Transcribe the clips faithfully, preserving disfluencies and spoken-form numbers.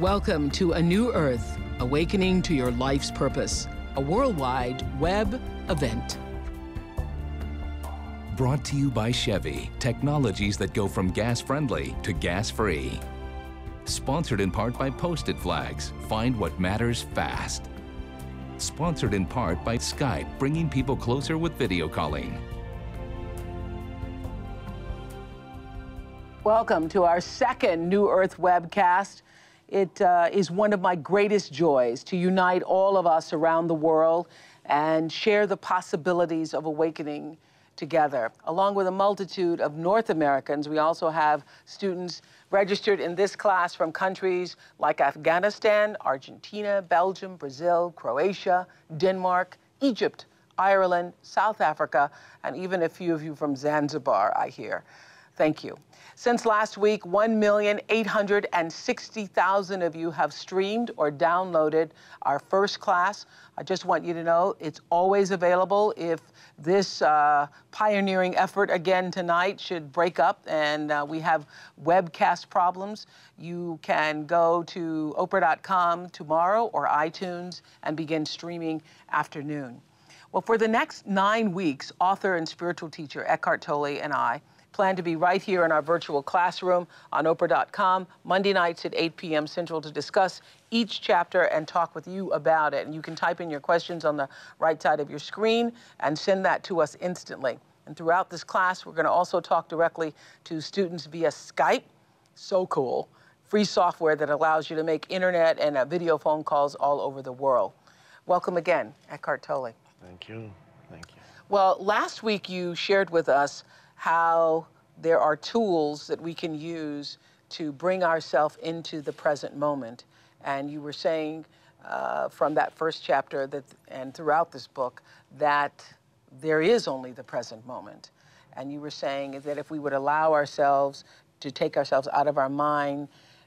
Welcome to A New Earth, Awakening to Your Life's Purpose, a worldwide web event. Brought to you by Chevy, technologies that go from gas-friendly to gas-free. Sponsored in part by Post-it Flags, find what matters fast. Sponsored in part by Skype, bringing people closer with video calling. Welcome to our second New Earth webcast. It uh, is one of my greatest joys to unite all of us around the world and share the possibilities of awakening together. Along with a multitude of North Americans, we also have students registered in this class from countries like Afghanistan, Argentina, Belgium, Brazil, Croatia, Denmark, Egypt, Ireland, South Africa, and even a few of you from Zanzibar, I hear. Thank you. Since last week, one million eight hundred sixty thousand of you have streamed or downloaded our first class. I just want you to know it's always available. If this uh, pioneering effort again tonight should break up and uh, we have webcast problems, you can go to Oprah dot com tomorrow or iTunes and begin streaming afternoon. Well, for the next nine weeks, author and spiritual teacher Eckhart Tolle and I plan to be right here in our virtual classroom on Oprah dot com, Monday nights at eight p m Central, to discuss each chapter and talk with you about it. And you can type in your questions on the right side of your screen and send that to us instantly. And throughout this class, we're going to also talk directly to students via Skype. So cool. Free software that allows you to make internet and uh, video phone calls all over the world. Welcome again, Eckhart Tolle. Thank you. Thank you. Well, last week you shared with us how there are tools that we can use to bring ourselves into the present moment. And you were saying uh, from that first chapter that, and throughout this book, that there is only the present moment. And you were saying that if we would allow ourselves to take ourselves out of our mind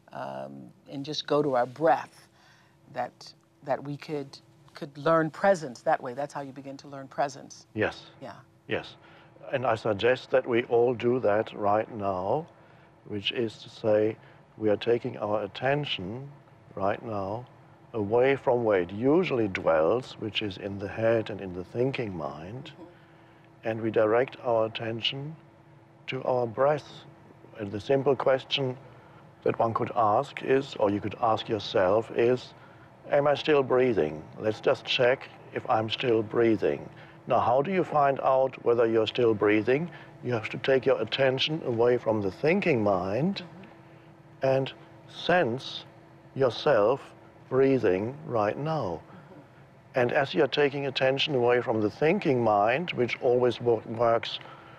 um, and just go to our breath, that, that we could, could learn presence that way. That's how you begin to learn presence. Yes. Yeah. Yes. And I suggest that we all do that right now, which is to say we are taking our attention right now away from where it usually dwells, which is in the head and in the thinking mind, mm-hmm. and we direct our attention to our breath. And the simple question that one could ask is, or you could ask yourself is, am I still breathing? Let's just check if I'm still breathing. Now, how do you find out whether you're still breathing? You have to take your attention away from the thinking mind mm-hmm. and sense yourself breathing right now. Mm-hmm. And as you're taking attention away from the thinking mind, which always work, works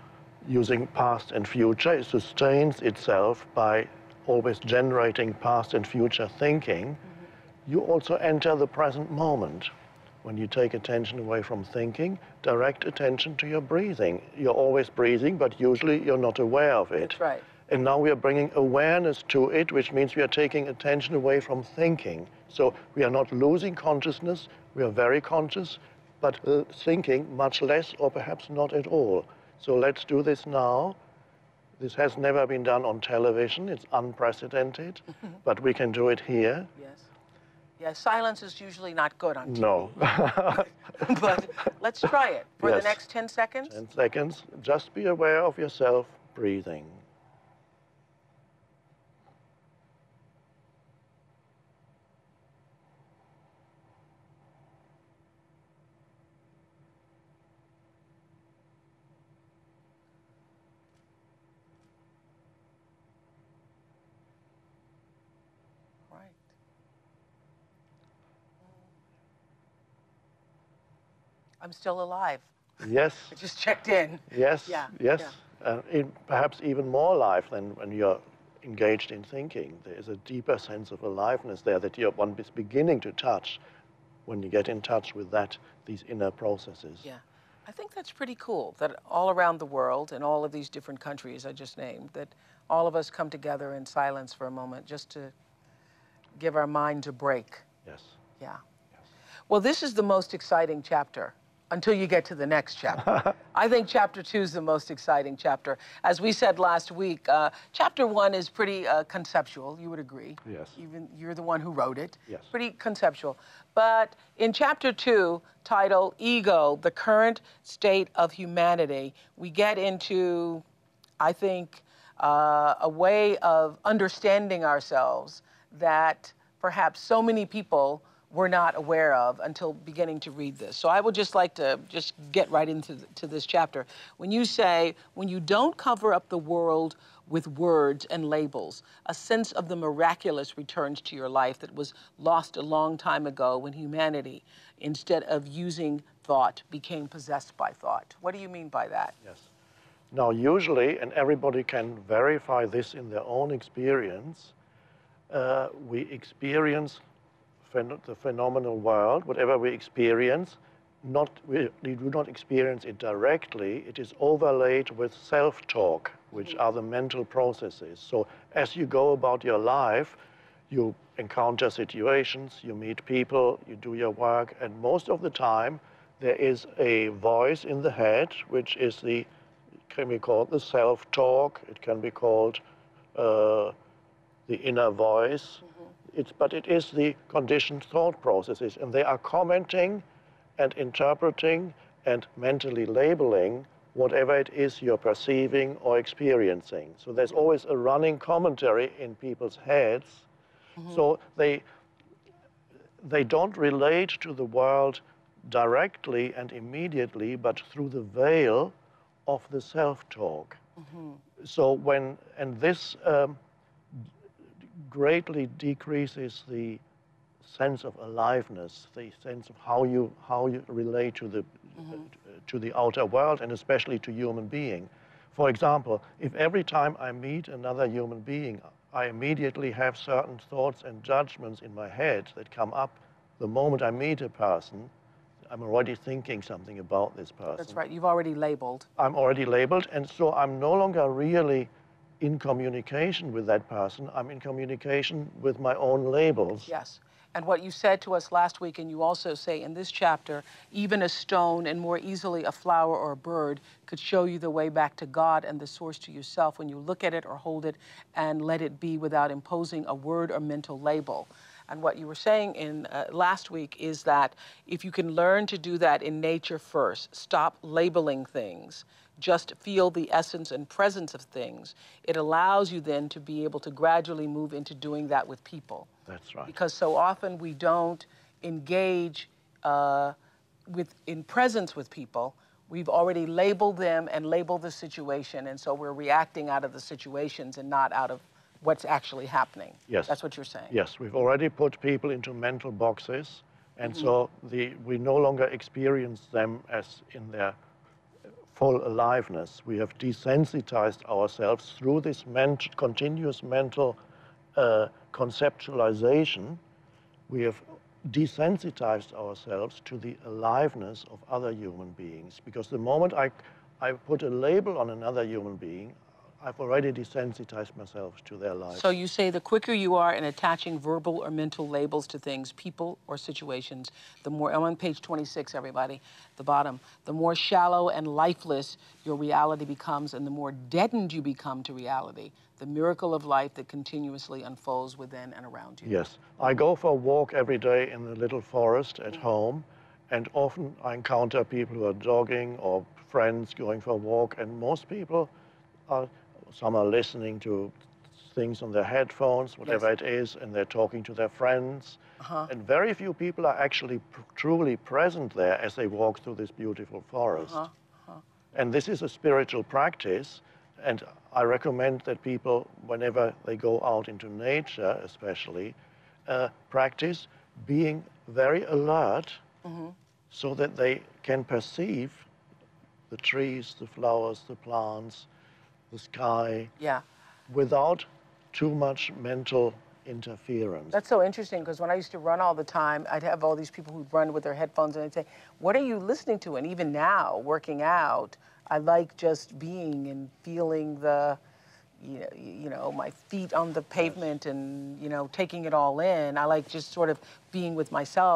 using past and future, it sustains itself by always generating past and future thinking, mm-hmm. you also enter the present moment. When you take attention away from thinking, direct attention to your breathing. You're always breathing, but usually you're not aware of it. That's right. And now we are bringing awareness to it, which means we are taking attention away from thinking. So we are not losing consciousness, we are very conscious, but uh, thinking much less or perhaps not at all. So let's do this now. This has never been done on television, it's unprecedented, but we can do it here. Yes. Yeah, silence is usually not good on T V. No. But let's try it for yes. the next ten seconds. ten seconds. Just be aware of yourself breathing. I'm still alive. Yes. I just checked in. Yes, yeah. yes. Yeah. Uh, in, perhaps even more alive than when you're engaged in thinking. There is a deeper sense of aliveness there that you're one is beginning to touch when you get in touch with that, these inner processes. Yeah. I think that's pretty cool that all around the world, in all of these different countries I just named, that all of us come together in silence for a moment just to give our minds a break. Yes. Yeah. Well, this is the most exciting chapter until you get to the next chapter. I think chapter two is the most exciting chapter. As we said last week, uh, chapter one is pretty uh, conceptual, you would agree. Yes. Even you're the one who wrote it. Yes. Pretty conceptual. But in chapter two, titled Ego, the Current State of Humanity, we get into, I think, uh, a way of understanding ourselves that perhaps so many people were not aware of until beginning to read this. So I would just like to just get right into the, to this chapter. When you say, when you don't cover up the world with words and labels, a sense of the miraculous returns to your life that was lost a long time ago when humanity, instead of using thought, became possessed by thought. What do you mean by that? Yes. Now, usually, and everybody can verify this in their own experience, uh, we experience the phenomenal world, whatever we experience, not, we, we do not experience it directly. It is overlaid with self-talk, which are the mental processes. So as you go about your life, you encounter situations, you meet people, you do your work, and most of the time there is a voice in the head, which is the, it can be called the self-talk, it can be called uh, the inner voice. It's, but it is the conditioned thought processes, and they are commenting and interpreting and mentally labeling whatever it is you're perceiving or experiencing. So there's always a running commentary in people's heads. Mm-hmm. So they, they don't relate to the world directly and immediately, but through the veil of the self-talk. Mm-hmm. So when, and this, um, greatly decreases the sense of aliveness, the sense of how you how you relate to the mm-hmm. uh, to the outer world, and especially to human being. For example, if every time I meet another human being, I immediately have certain thoughts and judgments in my head that come up the moment I meet a person, I'm already thinking something about this person. That's right. You've already labeled. I'm already labeled, and so I'm no longer really in communication with that person. I'm in communication with my own labels. Yes. And what you said to us last week, and you also say in this chapter, even a stone and more easily a flower or a bird could show you the way back to God and the source to yourself when you look at it or hold it and let it be without imposing a word or mental label. And what you were saying in uh, last week is that if you can learn to do that in nature first, stop labeling things, just feel the essence and presence of things, it allows you then to be able to gradually move into doing that with people. That's right. Because so often we don't engage uh, with, in presence with people. We've already labeled them and labeled the situation, and so we're reacting out of the situations and not out of what's actually happening. Yes. That's what you're saying. Yes, we've already put people into mental boxes, and mm-hmm. so the, we no longer experience them as in their full aliveness. We have desensitized ourselves through this ment continuous mental uh, conceptualization. We have desensitized ourselves to the aliveness of other human beings, because the moment I, I put a label on another human being, I've already desensitized myself to their life. So you say the quicker you are in attaching verbal or mental labels to things, people or situations, the more, I'm on page twenty-six, everybody, the bottom, the more shallow and lifeless your reality becomes, and the more deadened you become to reality, the miracle of life that continuously unfolds within and around you. Yes. I go for a walk every day in the little forest at mm-hmm. home, and often I encounter people who are jogging or friends going for a walk, and most people are, some are listening to things on their headphones, whatever yes. it is, and they're talking to their friends. Uh-huh. And very few people are actually pr truly present there as they walk through this beautiful forest. Uh-huh. Uh-huh. And this is a spiritual practice, and I recommend that people, whenever they go out into nature especially, uh, practice being very alert mm-hmm. so that they can perceive the trees, the flowers, the plants, the sky, yeah. without too much mental interference. That's so interesting, because when I used to run all the time, I'd have all these people who'd run with their headphones, and I'd say, what are you listening to? And even now, working out, I like just being and feeling the, you know, you know, my feet on the pavement yes. and, you know, taking it all in. I like just sort of being with myself.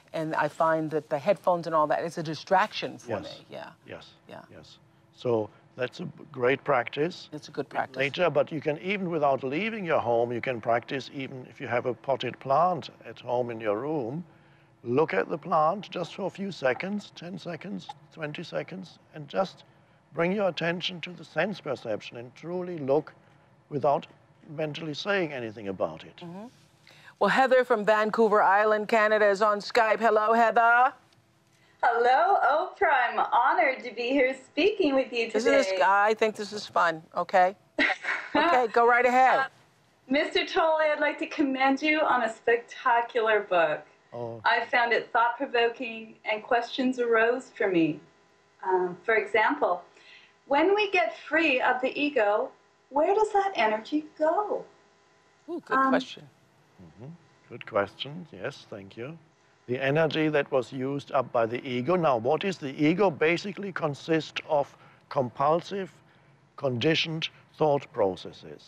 And I find that the headphones and all that, it's a distraction for Yes. me. Yeah. Yes. Yeah. Yes. So that's a b- great practice. It's a good practice. Nature, but you can even without leaving your home, you can practice even if you have a potted plant at home in your room. Look at the plant just for a few seconds, ten seconds, twenty seconds, and just bring your attention to the sense perception and truly look without mentally saying anything about it. Mm-hmm. Well, Heather from Vancouver Island, Canada is on Skype. Hello, Heather. Hello, Oprah. I'm honored to be here speaking with you today. This is, I think this is fun, okay? Okay, go right ahead. Uh, Mister Tolle, I'd like to commend you on a spectacular book. Oh. I found it thought-provoking and questions arose for me. Um, for example, when we get free of the ego, where does that energy go? Ooh, good Um, question. Mm-hmm. Good question. Yes, thank you. The energy that was used up by the ego. Now, what is the ego? Basically consists of compulsive, conditioned thought processes,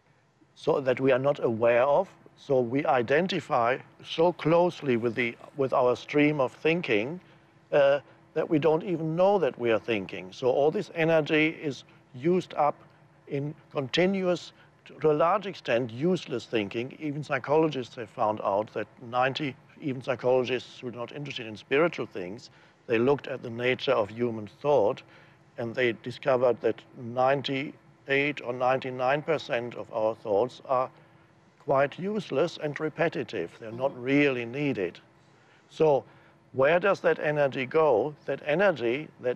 so that we are not aware of. So we identify so closely with, the, with our stream of thinking uh, that we don't even know that we are thinking. So all this energy is used up in continuous, to a large extent, useless thinking. Even psychologists have found out that ninety, even psychologists who are not interested in spiritual things, they looked at the nature of human thought, and they discovered that ninety-eight or ninety-nine percent of our thoughts are quite useless and repetitive. They're not really needed. So where does that energy go? That energy that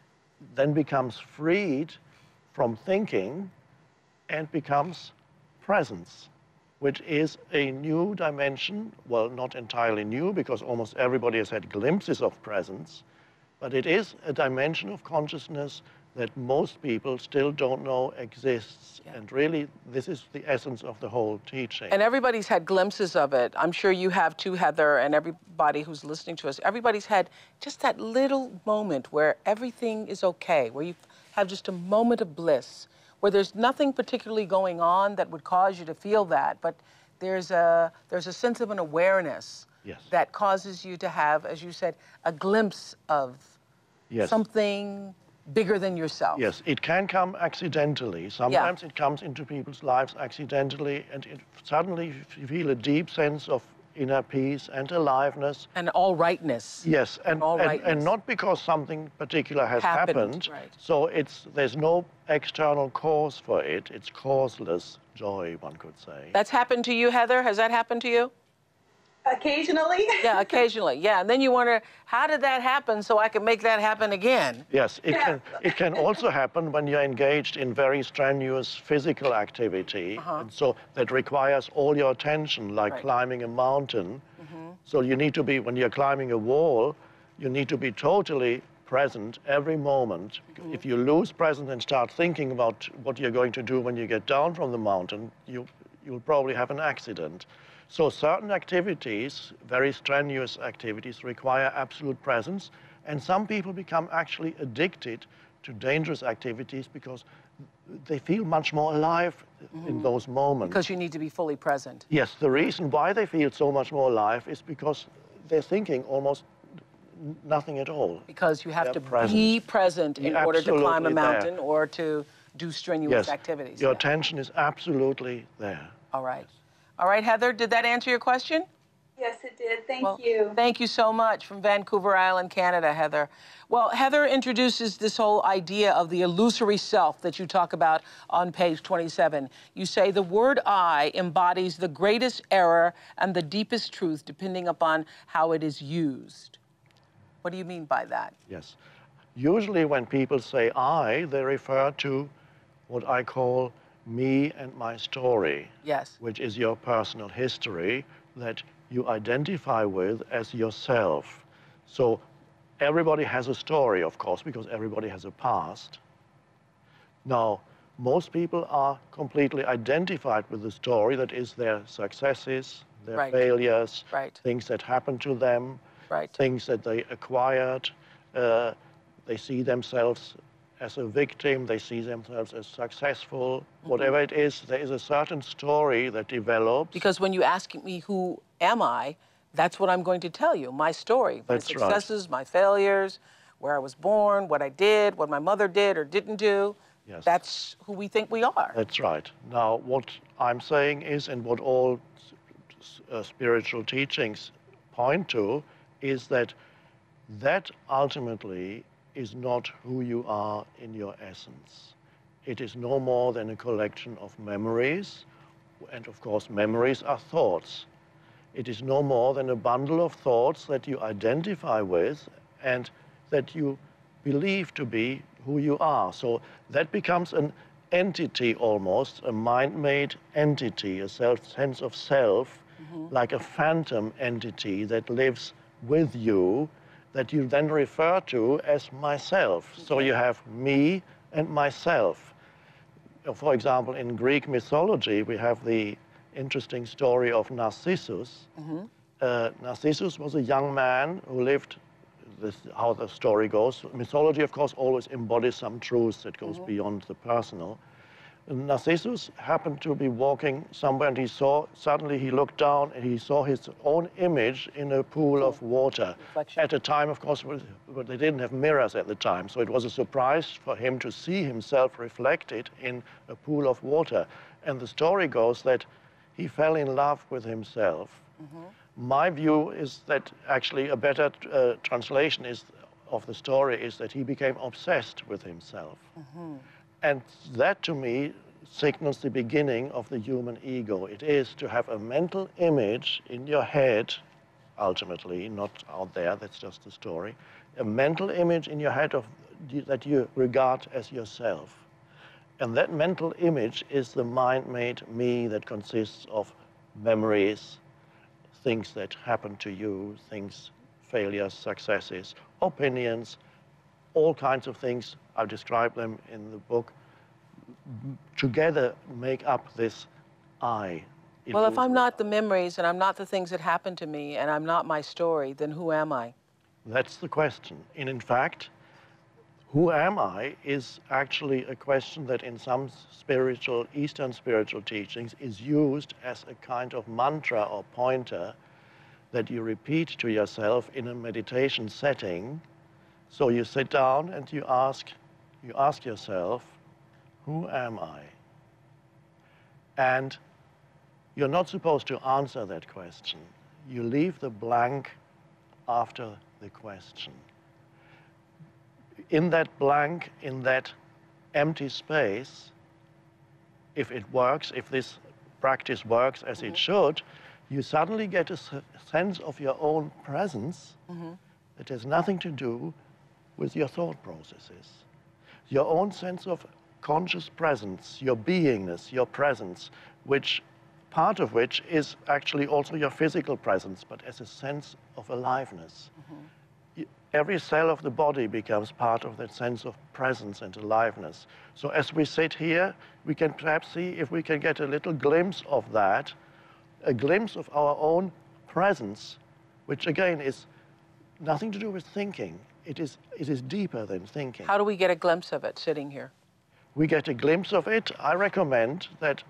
then becomes freed from thinking and becomes presence, which is a new dimension. Well, not entirely new, because almost everybody has had glimpses of presence, but it is a dimension of consciousness that most people still don't know exists. Yeah. And really, this is the essence of the whole teaching. And everybody's had glimpses of it. I'm sure you have too, Heather, and everybody who's listening to us. Everybody's had just that little moment where everything is okay, where you have just a moment of bliss, where there's nothing particularly going on that would cause you to feel that, but there's a, there's a sense of an awareness. Yes. That causes you to have, as you said, a glimpse of yes. something bigger than yourself. Yes, it can come accidentally. Sometimes yeah. it comes into people's lives accidentally, and it, suddenly you feel a deep sense of inner peace and aliveness. And all rightness. Yes, and, all and, and not because something particular has happened. happened. Right. So it's, there's no external cause for it. It's causeless joy, one could say. That's happened to you, Heather? Has that happened to you? Occasionally. Yeah, occasionally. Yeah, and then you wonder, how did that happen so I can make that happen again? Yes, it, yeah. can, it can also happen when you're engaged in very strenuous physical activity. Uh-huh. And so that requires all your attention, like right. climbing a mountain. Mm-hmm. So you need to be, when you're climbing a wall, you need to be totally present every moment. Mm-hmm. If you lose presence and start thinking about what you're going to do when you get down from the mountain, you, you'll probably have an accident. So certain activities, very strenuous activities, require absolute presence, and some people become actually addicted to dangerous activities because they feel much more alive mm-hmm. in those moments. Because you need to be fully present. Yes, the reason why they feel so much more alive is because they're thinking almost nothing at all. Because you have they're to present. be present in You're order to climb a mountain there. or to do strenuous yes. activities. Your yeah. attention is absolutely there. All right. Yes. All right, Heather, did that answer your question? Yes, it did. Thank well, you. Thank you so much from Vancouver Island, Canada, Heather. Well, Heather introduces this whole idea of the illusory self that you talk about on page twenty-seven. You say the word I embodies the greatest error and the deepest truth depending upon how it is used. What do you mean by that? Yes. Usually when people say I, they refer to what I call me and my story, yes. which is your personal history that you identify with as yourself. So everybody has a story, of course, because everybody has a past. Now, most people are completely identified with the story that is their successes, their right. failures, right. things that happened to them, right. things that they acquired. Uh, they see themselves as a victim, they see themselves as successful, mm-hmm. whatever it is, there is a certain story that develops. Because when you ask me who am I, That's what I'm going to tell you, my story, my That's successes, right. my failures, where I was born, what I did, what my mother did or didn't do. Yes. That's who we think we are. That's right. Now, what I'm saying is, and what all uh, spiritual teachings point to, is that that ultimately is not who you are in your essence. It is no more than a collection of memories, and of course, memories are thoughts. It is no more than a bundle of thoughts that you identify with and that you believe to be who you are. So that becomes an entity almost, a mind-made entity, a self, sense of self, mm-hmm. like a phantom entity that lives with you, that you then refer to as myself. Okay. So you have me and myself. For example, in Greek mythology, we have the interesting story of Narcissus. Mm-hmm. uh, Narcissus was a young man who lived, this how the story goes. Mythology, of course, always embodies some truth that goes mm-hmm. beyond the personal. And Narcissus happened to be walking somewhere and he saw, suddenly he looked down and he saw his own image in a pool of water. Reflection. At a time, of course, but they didn't have mirrors at the time, so it was a surprise for him to see himself reflected in a pool of water. And the story goes that he fell in love with himself. Mm-hmm. My view is that actually a better uh, translation is, of the story is that he became obsessed with himself. Mm-hmm. And that, to me, signals the beginning of the human ego. It is to have a mental image in your head, ultimately, not out there, that's just the story, a mental image in your head of, that you regard as yourself. And that mental image is the mind-made me that consists of memories, things that happen to you, things, failures, successes, opinions, all kinds of things. I've described them in the book. Together make up this I. Well, if I'm not the memories and I'm not the things that happened to me and I'm not my story, then who am I? That's the question. And in fact, who am I is actually a question that in some spiritual, Eastern spiritual teachings is used as a kind of mantra or pointer that you repeat to yourself in a meditation setting. So you sit down and you ask, you ask yourself, who am I? And you're not supposed to answer that question. You leave the blank after the question. In that blank, in that empty space, if it works, if this practice works as mm-hmm. it should, you suddenly get a sense of your own presence mm-hmm. that has nothing to do with your thought processes. Your own sense of conscious presence, your beingness, your presence, which part of which is actually also your physical presence, but as a sense of aliveness. Mm-hmm. Every cell of the body becomes part of that sense of presence and aliveness. So as we sit here, we can perhaps see if we can get a little glimpse of that, a glimpse of our own presence, which again is nothing to do with thinking. It is, it is deeper than thinking. How do we get a glimpse of it sitting here? We get a glimpse of it. I recommend that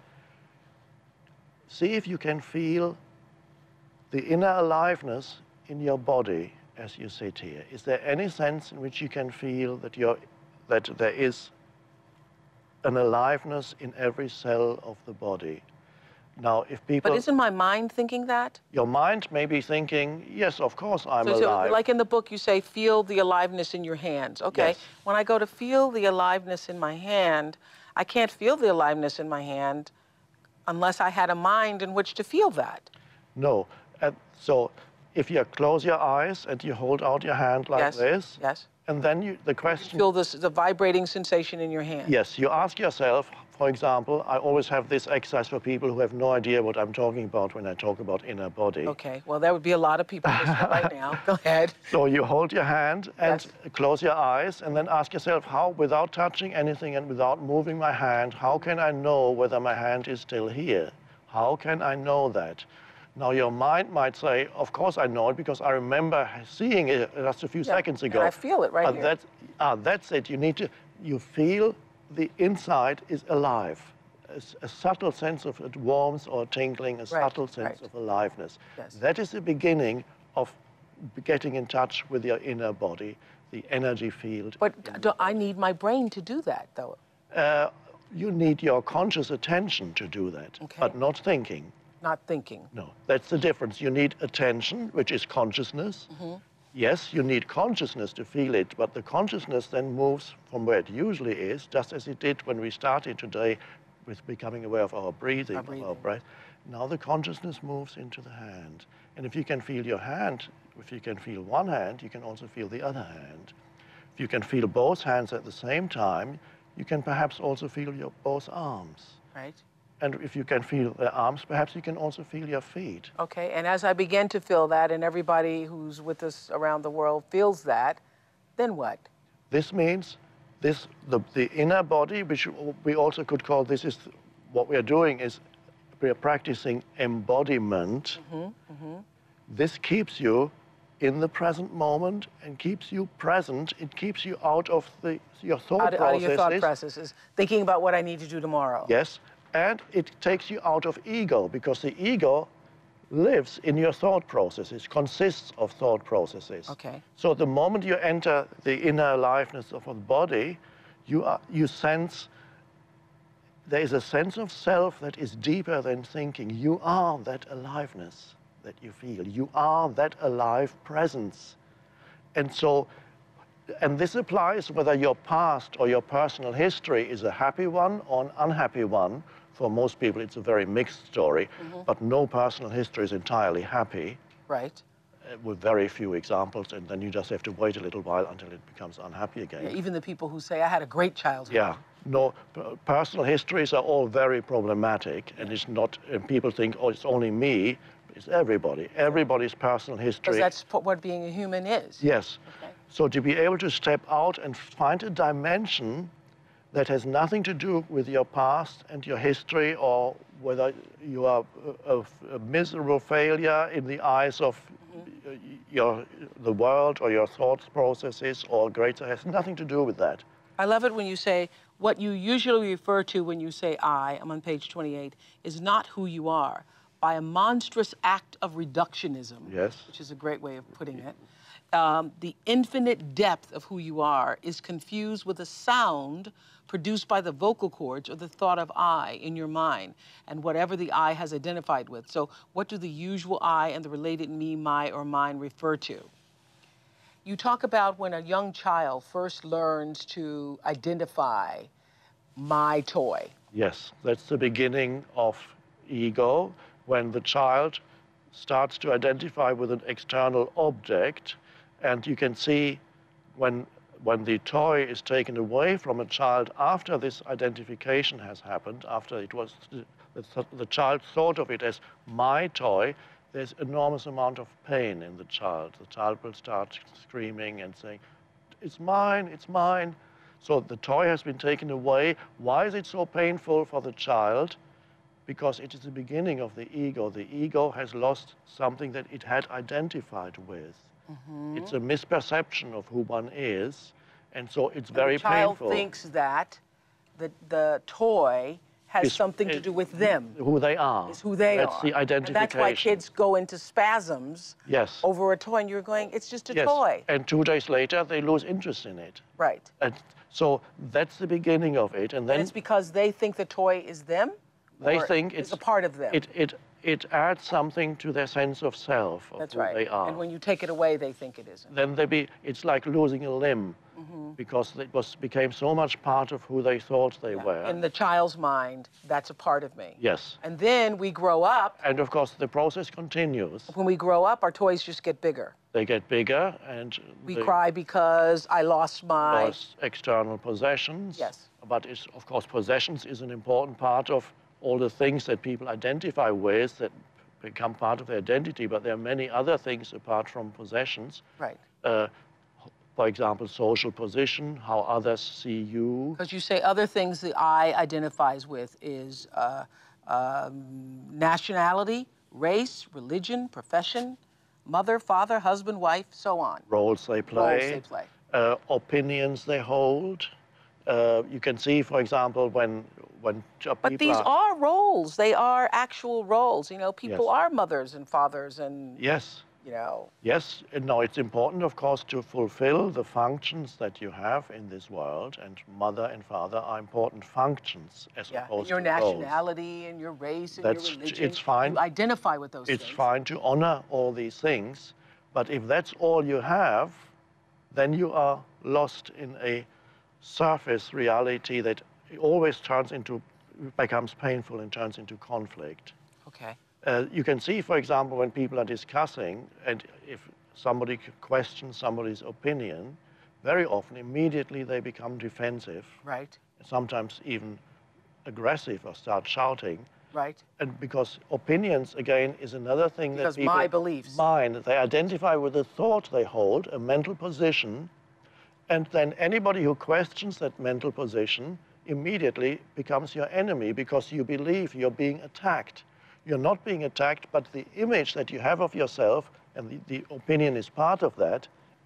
see if you can feel the inner aliveness in your body as you sit here. Is there any sense in which you can feel that, you're, that there is an aliveness in every cell of the body? Now, if people... But isn't my mind thinking that? Your mind may be thinking, yes, of course I'm so, alive. So, like in the book, you say, feel the aliveness in your hands. Okay. Yes. When I go to feel the aliveness in my hand, I can't feel the aliveness in my hand unless I had a mind in which to feel that. No. Uh, so if you close your eyes and you hold out your hand like yes. this, yes. and then you, the question... You feel this, the vibrating sensation in your hand. Yes. You ask yourself, for example, I always have this exercise for people who have no idea what I'm talking about when I talk about inner body. Okay. Well, there would be a lot of people listening right now. Go ahead. So you hold your hand and yes. close your eyes and then ask yourself, how, without touching anything and without moving my hand, how can I know whether my hand is still here? How can I know that? Now, your mind might say, of course I know it because I remember seeing it just a few yeah. seconds ago. And I feel it right uh, here. That's, ah, that's it. You need to, you feel the inside is alive. a, s- a subtle sense of a warmth or tingling, a Right, subtle sense right. of aliveness. Yes. That is the beginning of getting in touch with your inner body, the energy field. But do I need my brain to do that, though? Uh, you need your conscious attention to do that, Okay. but not thinking. Not thinking. No, that's the difference. You need attention, which is consciousness. Mm-hmm. Yes, you need consciousness to feel it, but the consciousness then moves from where it usually is, just as it did when we started today with becoming aware of our breathing, Our of our breathing. breath. Now the consciousness moves into the hand. And if you can feel your hand, if you can feel one hand, you can also feel the other hand. If you can feel both hands at the same time, you can perhaps also feel your both arms. Right. And if you can feel the arms, perhaps you can also feel your feet. Okay, and as I begin to feel that, and everybody who's with us around the world feels that, then what? This means this, the, the inner body, which we also could call, this is what we are doing, is we are practicing embodiment. Mm-hmm, mm-hmm. This keeps you in the present moment and keeps you present. It keeps you out of the, your thought Out, out processes. of your thought processes, thinking about what I need to do tomorrow. Yes, and it takes you out of ego, because the ego lives in your thought processes, consists of thought processes. Okay. So the moment you enter the inner aliveness of the body, you, are, you sense, there is a sense of self that is deeper than thinking. You are that aliveness that you feel. You are that alive presence. And so, and this applies whether your past or your personal history is a happy one or an unhappy one. For most people, it's a very mixed story, Mm-hmm. but no personal history is entirely happy, Right. uh, with very few examples, and then you just have to wait a little while until it becomes unhappy again. Yeah, even the people who say, I had a great childhood. Yeah, no, p- personal histories are all very problematic, and it's not, and people think, oh, it's only me. It's everybody. Everybody's personal history. Because that's p- what being a human is. Yes. Okay. So to be able to step out and find a dimension that has nothing to do with your past and your history, or whether you are a, a, a miserable failure in the eyes of Mm-hmm. your, the world or your thought processes, or greater, has nothing to do with that. I love it when you say, what you usually refer to when you say I, I'm on page twenty-eight, is not who you are, by a monstrous act of reductionism, Yes. which is a great way of putting it. Um, the infinite depth of who you are is confused with a sound produced by the vocal cords or the thought of I in your mind, and whatever the I has identified with. So what do the usual I and the related me, my, or mine refer to? You talk about when a young child first learns to identify my toy. Yes, that's the beginning of ego, when the child starts to identify with an external object, and you can see when, when the toy is taken away from a child after this identification has happened, after it was, the, the child thought of it as my toy, there's enormous amount of pain in the child. The child will start screaming and saying, it's mine, it's mine. So the toy has been taken away. Why is it so painful for the child? Because it is the beginning of the ego. The ego has lost something that it had identified with. Mm-hmm. It's a misperception of who one is, and so it's very the child painful. thinks that the, the toy has Is- something to is do with them. Who they are. Is who they That's are. the identification. And that's why kids go into spasms Yes. over a toy, and you're going, it's just a Yes. toy. And two days later, they lose interest in it. Right. And so that's the beginning of it. And then And it's because they think the toy is them? they or think it's it's a part of them. It, it, it adds something to their sense of self, of That's who right. they are. And when you take it away, they think it isn't. Then they be, it's like losing a limb, Mm-hmm. because it was, became so much part of who they thought they Yeah. were. In the child's mind, that's a part of me. Yes. And then we grow up. And of course, the process continues. When we grow up, our toys just get bigger. They get bigger, and We they cry because I lost my... lost external possessions. Yes. But it's, of course, possessions is an important part of all the things that people identify with that become part of their identity. But there are many other things apart from possessions. Right. Uh, for example, social position, how others see you. Because you say other things the I identifies with is uh, um, nationality, race, religion, profession, mother, father, husband, wife, so on. Roles they play. Roles they play. Uh, opinions they hold. uh, you can see, for example, when when people But these are, are roles. They are actual roles. You know, people Yes. are mothers and fathers and, yes, you know. yes. and No, it's important, of course, to fulfill the functions that you have in this world, and mother and father are important functions as Yeah, and opposed your to roles. nationality and your race and That's- your religion. it's fine. You identify with those It's things. fine to honor all these things, but if that's all you have, then you are lost in a surface reality that always turns into, becomes painful and turns into conflict. Okay. Uh, you can see, for example, when people are discussing, and if somebody questions somebody's opinion, very often, immediately they become defensive, Right. sometimes even aggressive or start shouting. Right. And because opinions, again, is another thing Because that people... my beliefs. Mine. They identify with the thought they hold, a mental position, and then anybody who questions that mental position immediately becomes your enemy because you believe you're being attacked. You're not being attacked, but the image that you have of yourself, and the, the opinion is part of that,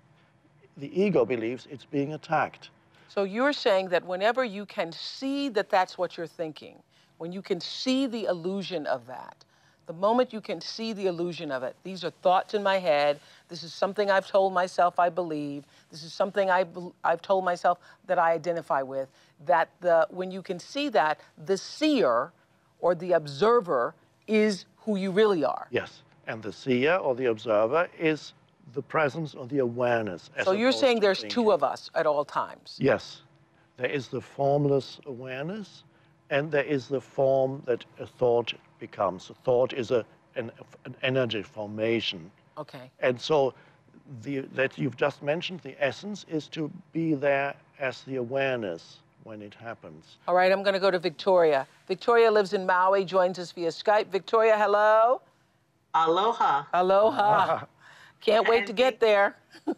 the ego believes it's being attacked. So you're saying that whenever you can see that that's what you're thinking, when you can see the illusion of that, the moment you can see the illusion of it, these are thoughts in my head, this is something I've told myself I believe, this is something I bel- I've told myself that I identify with, that the, when you can see that, the seer or the observer is who you really are. Yes, and the seer or the observer is the presence or the awareness. as So you're opposed saying to there's thinking. two of us at all times. Yes, there is the formless awareness, and there is the form that a thought becomes. A thought is a, an, an energy formation. Okay. And so the, that you've just mentioned, the essence is to be there as the awareness when it happens. All right, I'm going to go to Victoria. Victoria lives in Maui, joins us via Skype. Victoria, hello. Aloha. Aloha. Can't wait And to get there.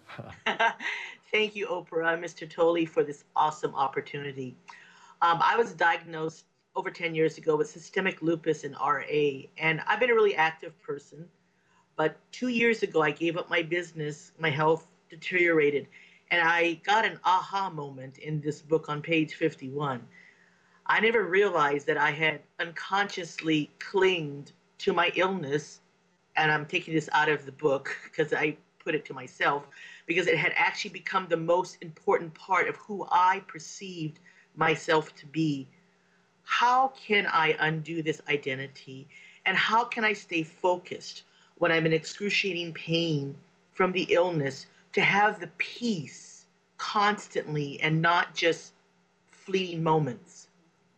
Thank you, Oprah, Mister Tolley, for this awesome opportunity. Um, I was diagnosed over ten years ago with systemic lupus and R A, and I've been a really active person. But two years ago, I gave up my business, my health deteriorated, and I got an aha moment in this book on page fifty-one. I never realized that I had unconsciously clinged to my illness, and I'm taking this out of the book because I put it to myself, because it had actually become the most important part of who I perceived myself to be. How can I undo this identity? And how can I stay focused when I'm in excruciating pain from the illness to have the peace constantly and not just fleeting moments?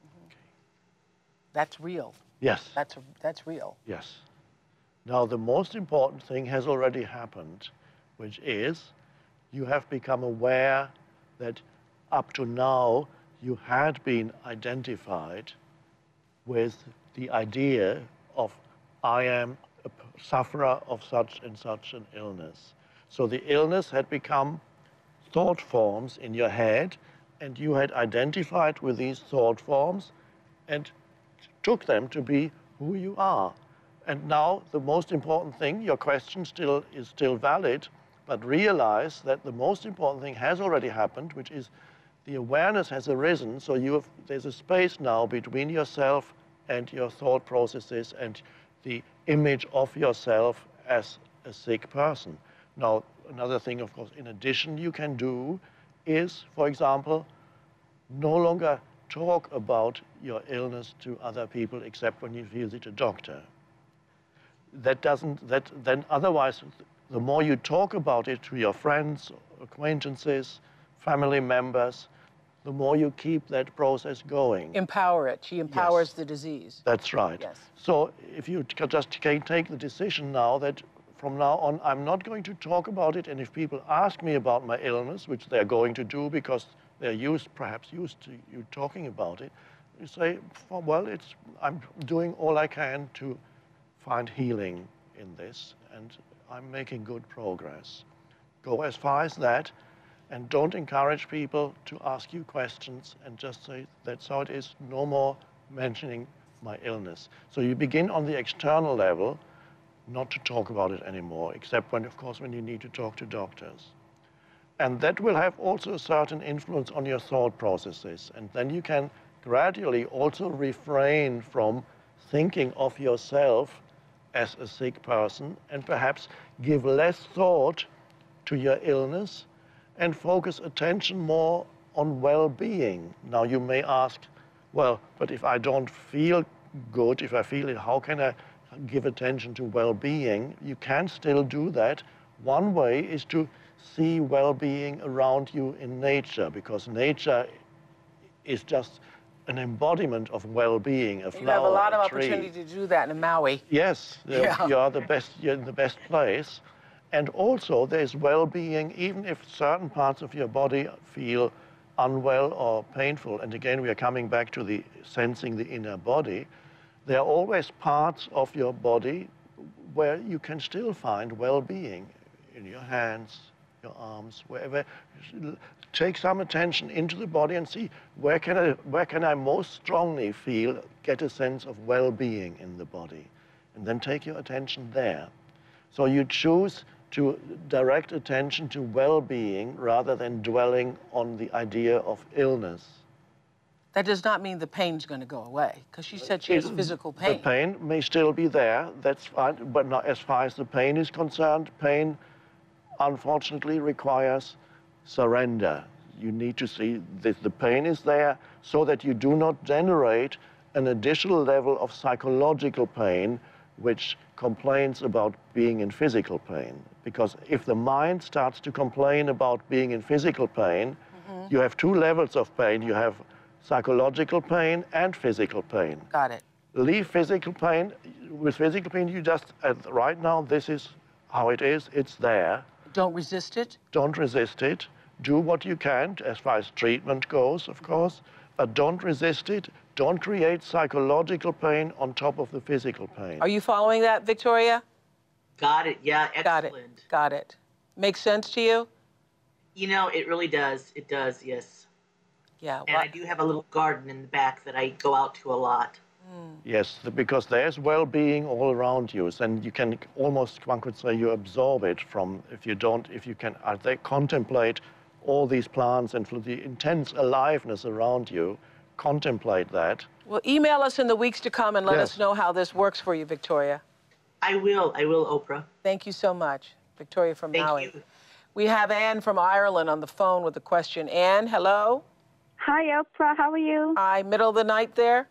That's real. Yes. That's, that's real. Yes. Now, the most important thing has already happened, which is you have become aware that up to now you had been identified with the idea of I am a sufferer of such and such an illness. So the illness had become thought forms in your head, and you had identified with these thought forms and took them to be who you are. And now the most important thing, your question still is still valid, but realize that the most important thing has already happened, which is the awareness has arisen. So you have, there's a space now between yourself and your thought processes and the image of yourself as a sick person. Now, another thing, of course, in addition you can do is, for example, no longer talk about your illness to other people except when you visit a doctor. That doesn't, that then otherwise, the more you talk about it to your friends, acquaintances, family members, the more you keep that process going. Empower it. She empowers Yes. the disease. That's right. Yes. So if you just can take the decision now that from now on, I'm not going to talk about it, and if people ask me about my illness, which they're going to do because they're used, perhaps used to you talking about it, you say, well, it's, I'm doing all I can to find healing in this, and I'm making good progress. Go as far as that, and don't encourage people to ask you questions, and just say, that's how it is, no more mentioning my illness. So you begin on the external level, not to talk about it anymore, except when, of course, when you need to talk to doctors. And that will have also a certain influence on your thought processes. And then you can gradually also refrain from thinking of yourself as a sick person and perhaps give less thought to your illness and focus attention more on well-being. Now you may ask, well, but if I don't feel good, if I feel it, how can I give attention to well-being? You can still do that. One way is to see well-being around you in nature, because nature is just an embodiment of well-being. A flower, you have a lot of a tree. opportunity to do that in Maui. Yes, Yeah. you are the best. You're in the best place, and also there's well-being even if certain parts of your body feel unwell or painful. And again, we are coming back to the sensing the inner body. There are always parts of your body where you can still find well-being in your hands, your arms, wherever. Take some attention into the body and see where can I, where can I most strongly feel, get a sense of well-being in the body. And then take your attention there. So you choose to direct attention to well-being rather than dwelling on the idea of illness. That does not mean the pain's going to go away, because she said she has physical pain. The pain may still be there, that's fine, but not as far as the pain is concerned. Pain, unfortunately, requires surrender. You need to see that the pain is there so that you do not generate an additional level of psychological pain which complains about being in physical pain. Because if the mind starts to complain about being in physical pain, mm-hmm. you have two levels of pain. You have psychological pain and physical pain. Got it. Leave physical pain. With physical pain, you just, uh, right now, this is how it is. It's there. Don't resist it? Don't resist it. Do what you can as far as treatment goes, of course, but don't resist it. Don't create psychological pain on top of the physical pain. Are you following that, Victoria? Got it. Yeah, excellent. Got it. Got it. Makes sense to you? You know, it really does. It does, yes. Yeah. And I do have a little garden in the back that I go out to a lot. Mm. Yes, because there's well-being all around you, and you can almost, one could say, you absorb it from, if you don't, if you can, uh, they contemplate all these plants and for the intense aliveness around you, contemplate that. Well, email us in the weeks to come and let Yes. us know how this works for you, Victoria. I will. I will, Oprah. Thank you so much, Victoria from Thank Maui. you. We have Anne from Ireland on the phone with a question. Anne, hello? Hi, Oprah. How are you? Hi, middle of the night there?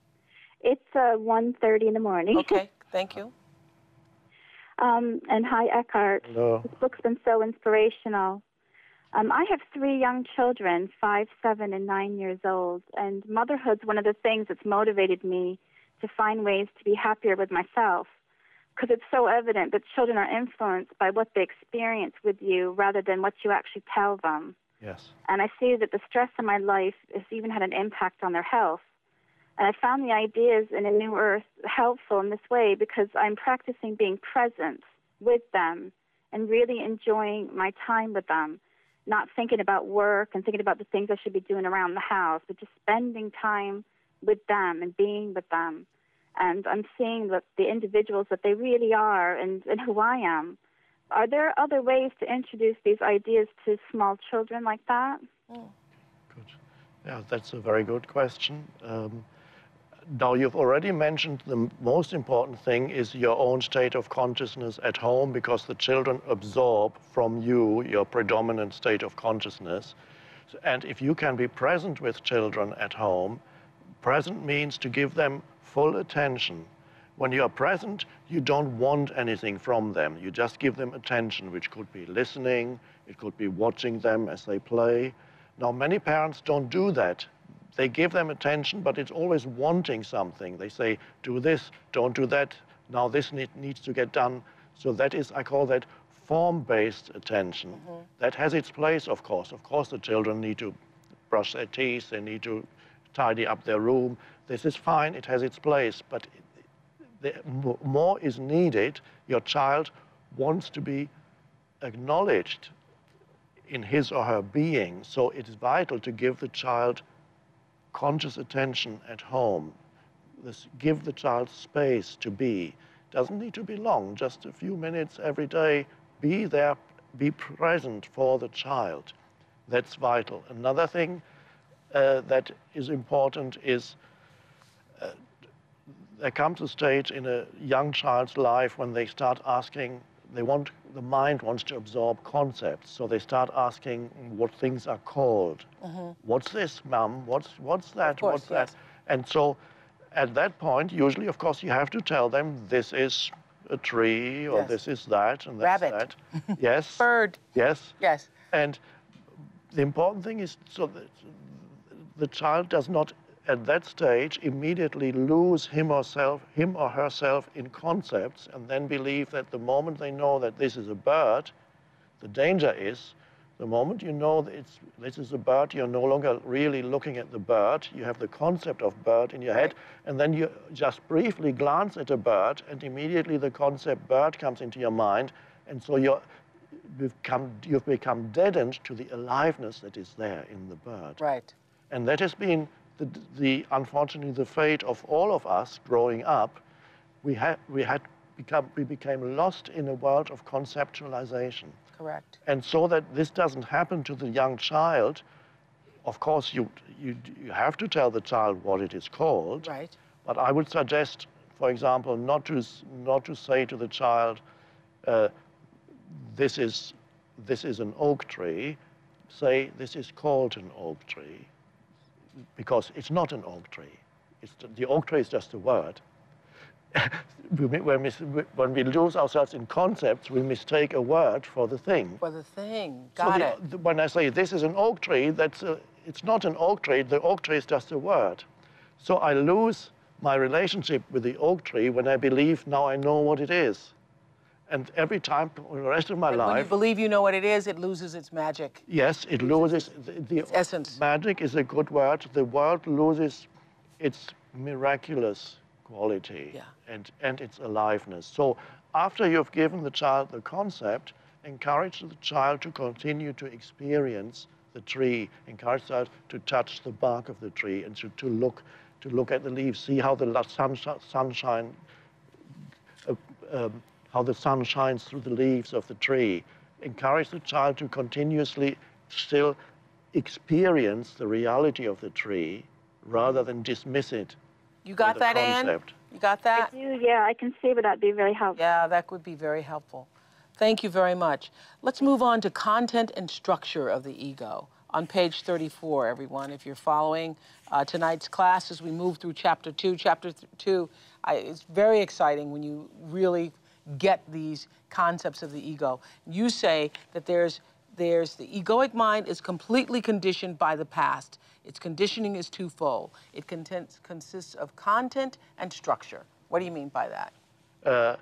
It's uh, one thirty in the morning. Okay, thank you. um, and hi, Eckhart. Hello. This book's been so inspirational. Um, I have three young children, five, seven, and nine years old, and motherhood's one of the things that's motivated me to find ways to be happier with myself, because it's so evident that children are influenced by what they experience with you rather than what you actually tell them. Yes. And I see that the stress in my life has even had an impact on their health. And I found the ideas in A New Earth helpful in this way because I'm practicing being present with them and really enjoying my time with them, not thinking about work and thinking about the things I should be doing around the house, but just spending time with them and being with them. And I'm seeing that the individuals that they really are and, and who I am. Are there other ways to introduce these ideas to small children like that? Oh. Good. Yeah, that's a very good question. Um, now, you've already mentioned the most important thing is your own state of consciousness at home, because the children absorb from you your predominant state of consciousness. And if you can be present with children at home, present means to give them full attention. When you are present, you don't want anything from them. You just give them attention, which could be listening, it could be watching them as they play. Now, many parents don't do that. They give them attention, but it's always wanting something. They say, do this, don't do that, now this need, needs to get done. So that is, I call that form-based attention. Mm-hmm. That has its place, of course. Of course, the children need to brush their teeth, they need to tidy up their room. This is fine, it has its place, but the, more is needed. Your child wants to be acknowledged in his or her being, so it is vital to give the child conscious attention at home. This, give the child space to be. Doesn't need to be long, just a few minutes every day. Be there be present for the child. That's vital. Another thing uh, that is important is uh, there comes a stage in a young child's life when they start asking, they want, the mind wants to absorb concepts, so they start asking what things are called. Mm-hmm. What's this, Mum? What's, what's that? Course, what's yes. that? And so at that point, usually, of course, you have to tell them this is a tree, or yes. this is that, and that's Rabbit. that. Yes. Bird. Yes. Yes. And the important thing is so that the child does not, at that stage, immediately lose him or, self, him or herself in concepts and then believe that the moment they know that this is a bird, the danger is the moment you know that it's, this is a bird, you're no longer really looking at the bird. You have the concept of bird in your right. head, and then you just briefly glance at a bird, and immediately the concept bird comes into your mind, and so you're Become, you've become deadened to the aliveness that is there in the bird. Right. And that has been, the, the, unfortunately, the fate of all of us growing up. We, had, we, had become, we became lost in a world of conceptualization. Correct. And so that this doesn't happen to the young child, of course, you, you, you have to tell the child what it is called. Right. But I would suggest, for example, not to, not to say to the child, uh, This is, this is an oak tree, say this is called an oak tree, because it's not an oak tree. It's, the oak tree is just a word. when, we, when we lose ourselves in concepts, we mistake a word for the thing. For the thing, got so it. The, when I say this is an oak tree, that's a, it's not an oak tree, the oak tree is just a word. So I lose my relationship with the oak tree when I believe now I know what it is. And every time, for the rest of my and life... when you believe you know what it is, it loses its magic. Yes, it loses... The, the its essence. Magic is a good word. The world loses its miraculous quality yeah. and, and its aliveness. So after you've given the child the concept, encourage the child to continue to experience the tree, encourage the child to touch the bark of the tree and to, to, look, to look at the leaves, see how the sun, sunshine... Uh, um, how the sun shines through the leaves of the tree. Encourage the child to continuously still experience the reality of the tree rather than dismiss it. You got that, Anne? You got that? I do, yeah. I can see, but that'd be very helpful. Yeah, that would be very helpful. Thank you very much. Let's move on to content and structure of the ego. On page thirty-four, everyone, if you're following uh, tonight's class as we move through chapter two. Chapter th two, I, it's very exciting when you really get these concepts of the ego. You say that there's, there's the egoic mind is completely conditioned by the past. Its conditioning is twofold. It contents, consists of content and structure. What do you mean by that? Uh,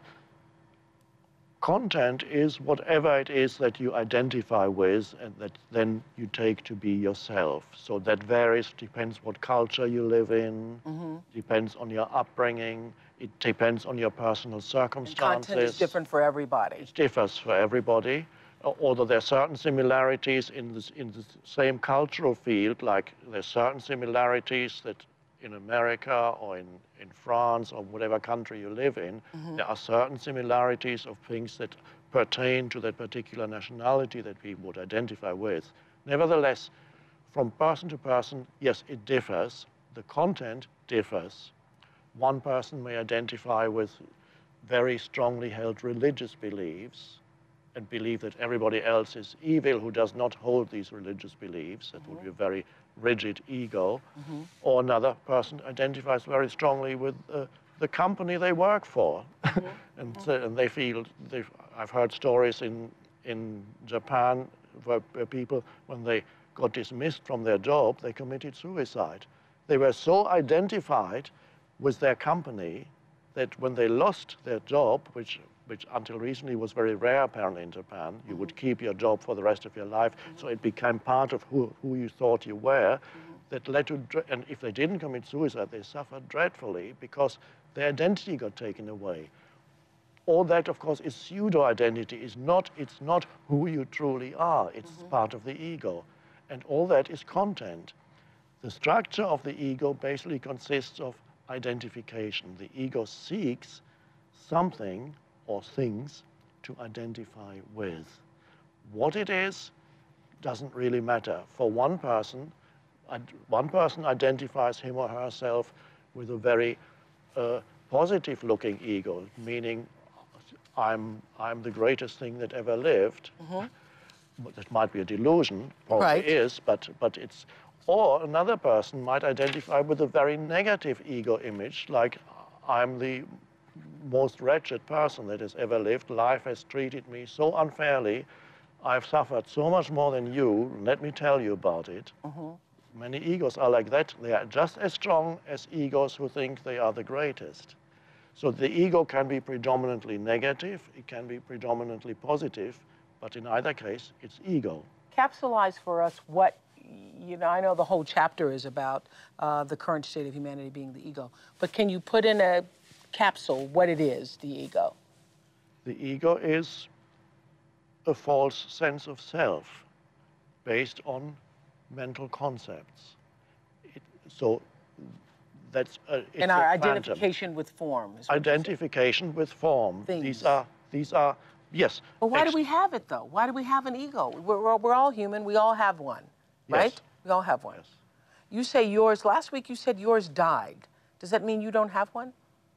content is whatever it is that you identify with and that then you take to be yourself. So that varies, depends what culture you live in, mm-hmm. depends on your upbringing, it depends on your personal circumstances. And content is different for everybody. It differs for everybody. Although there are certain similarities in, this, in the same cultural field, like there are certain similarities that in America or in, in France or whatever country you live in, mm-hmm. there are certain similarities of things that pertain to that particular nationality that we would identify with. Nevertheless, from person to person, yes, it differs. The content differs. One person may identify with very strongly held religious beliefs and believe that everybody else is evil who does not hold these religious beliefs. That mm-hmm. would be a very rigid ego. Mm-hmm. Or another person identifies very strongly with uh, the company they work for. Mm-hmm. and, mm-hmm. uh, and they feel, I've heard stories in, in Japan where, where people, when they got dismissed from their job, they committed suicide. They were so identified with their company that when they lost their job, which, which until recently was very rare apparently in Japan, you mm-hmm. would keep your job for the rest of your life, mm-hmm. so it became part of who, who you thought you were, mm-hmm. that led to, and if they didn't commit suicide, they suffered dreadfully because their identity got taken away. All that, of course, is pseudo-identity. It's not, it's not who you truly are. It's mm-hmm. part of the ego. And all that is content. The structure of the ego basically consists of identification. The ego seeks something or things to identify with. What it is doesn't really matter. For one person, one person identifies him or herself with a very uh, positive-looking ego, meaning I'm, I'm the greatest thing that ever lived. Mm-hmm. That might be a delusion, probably right. is, but, but it's... Or another person might identify with a very negative ego image, like I'm the most wretched person that has ever lived. Life has treated me so unfairly. I've suffered so much more than you. Let me tell you about it. Mm-hmm. Many egos are like that. They are just as strong as egos who think they are the greatest. So the ego can be predominantly negative, it can be predominantly positive, but in either case, it's ego. Capsulize for us what, you know, I know the whole chapter is about uh, the current state of humanity being the ego, but can you put in a capsule what it is, the ego? The ego is a false sense of self based on mental concepts. It, so that's a, it's and our a identification with form. Identification with form. Things. These are, these are, yes. But why do we have it though? Why do we have an ego? We're, we're, we're all human, we all have one, right? Yes. We all have one. Yes. You say yours, last week you said yours died. Does that mean you don't have one?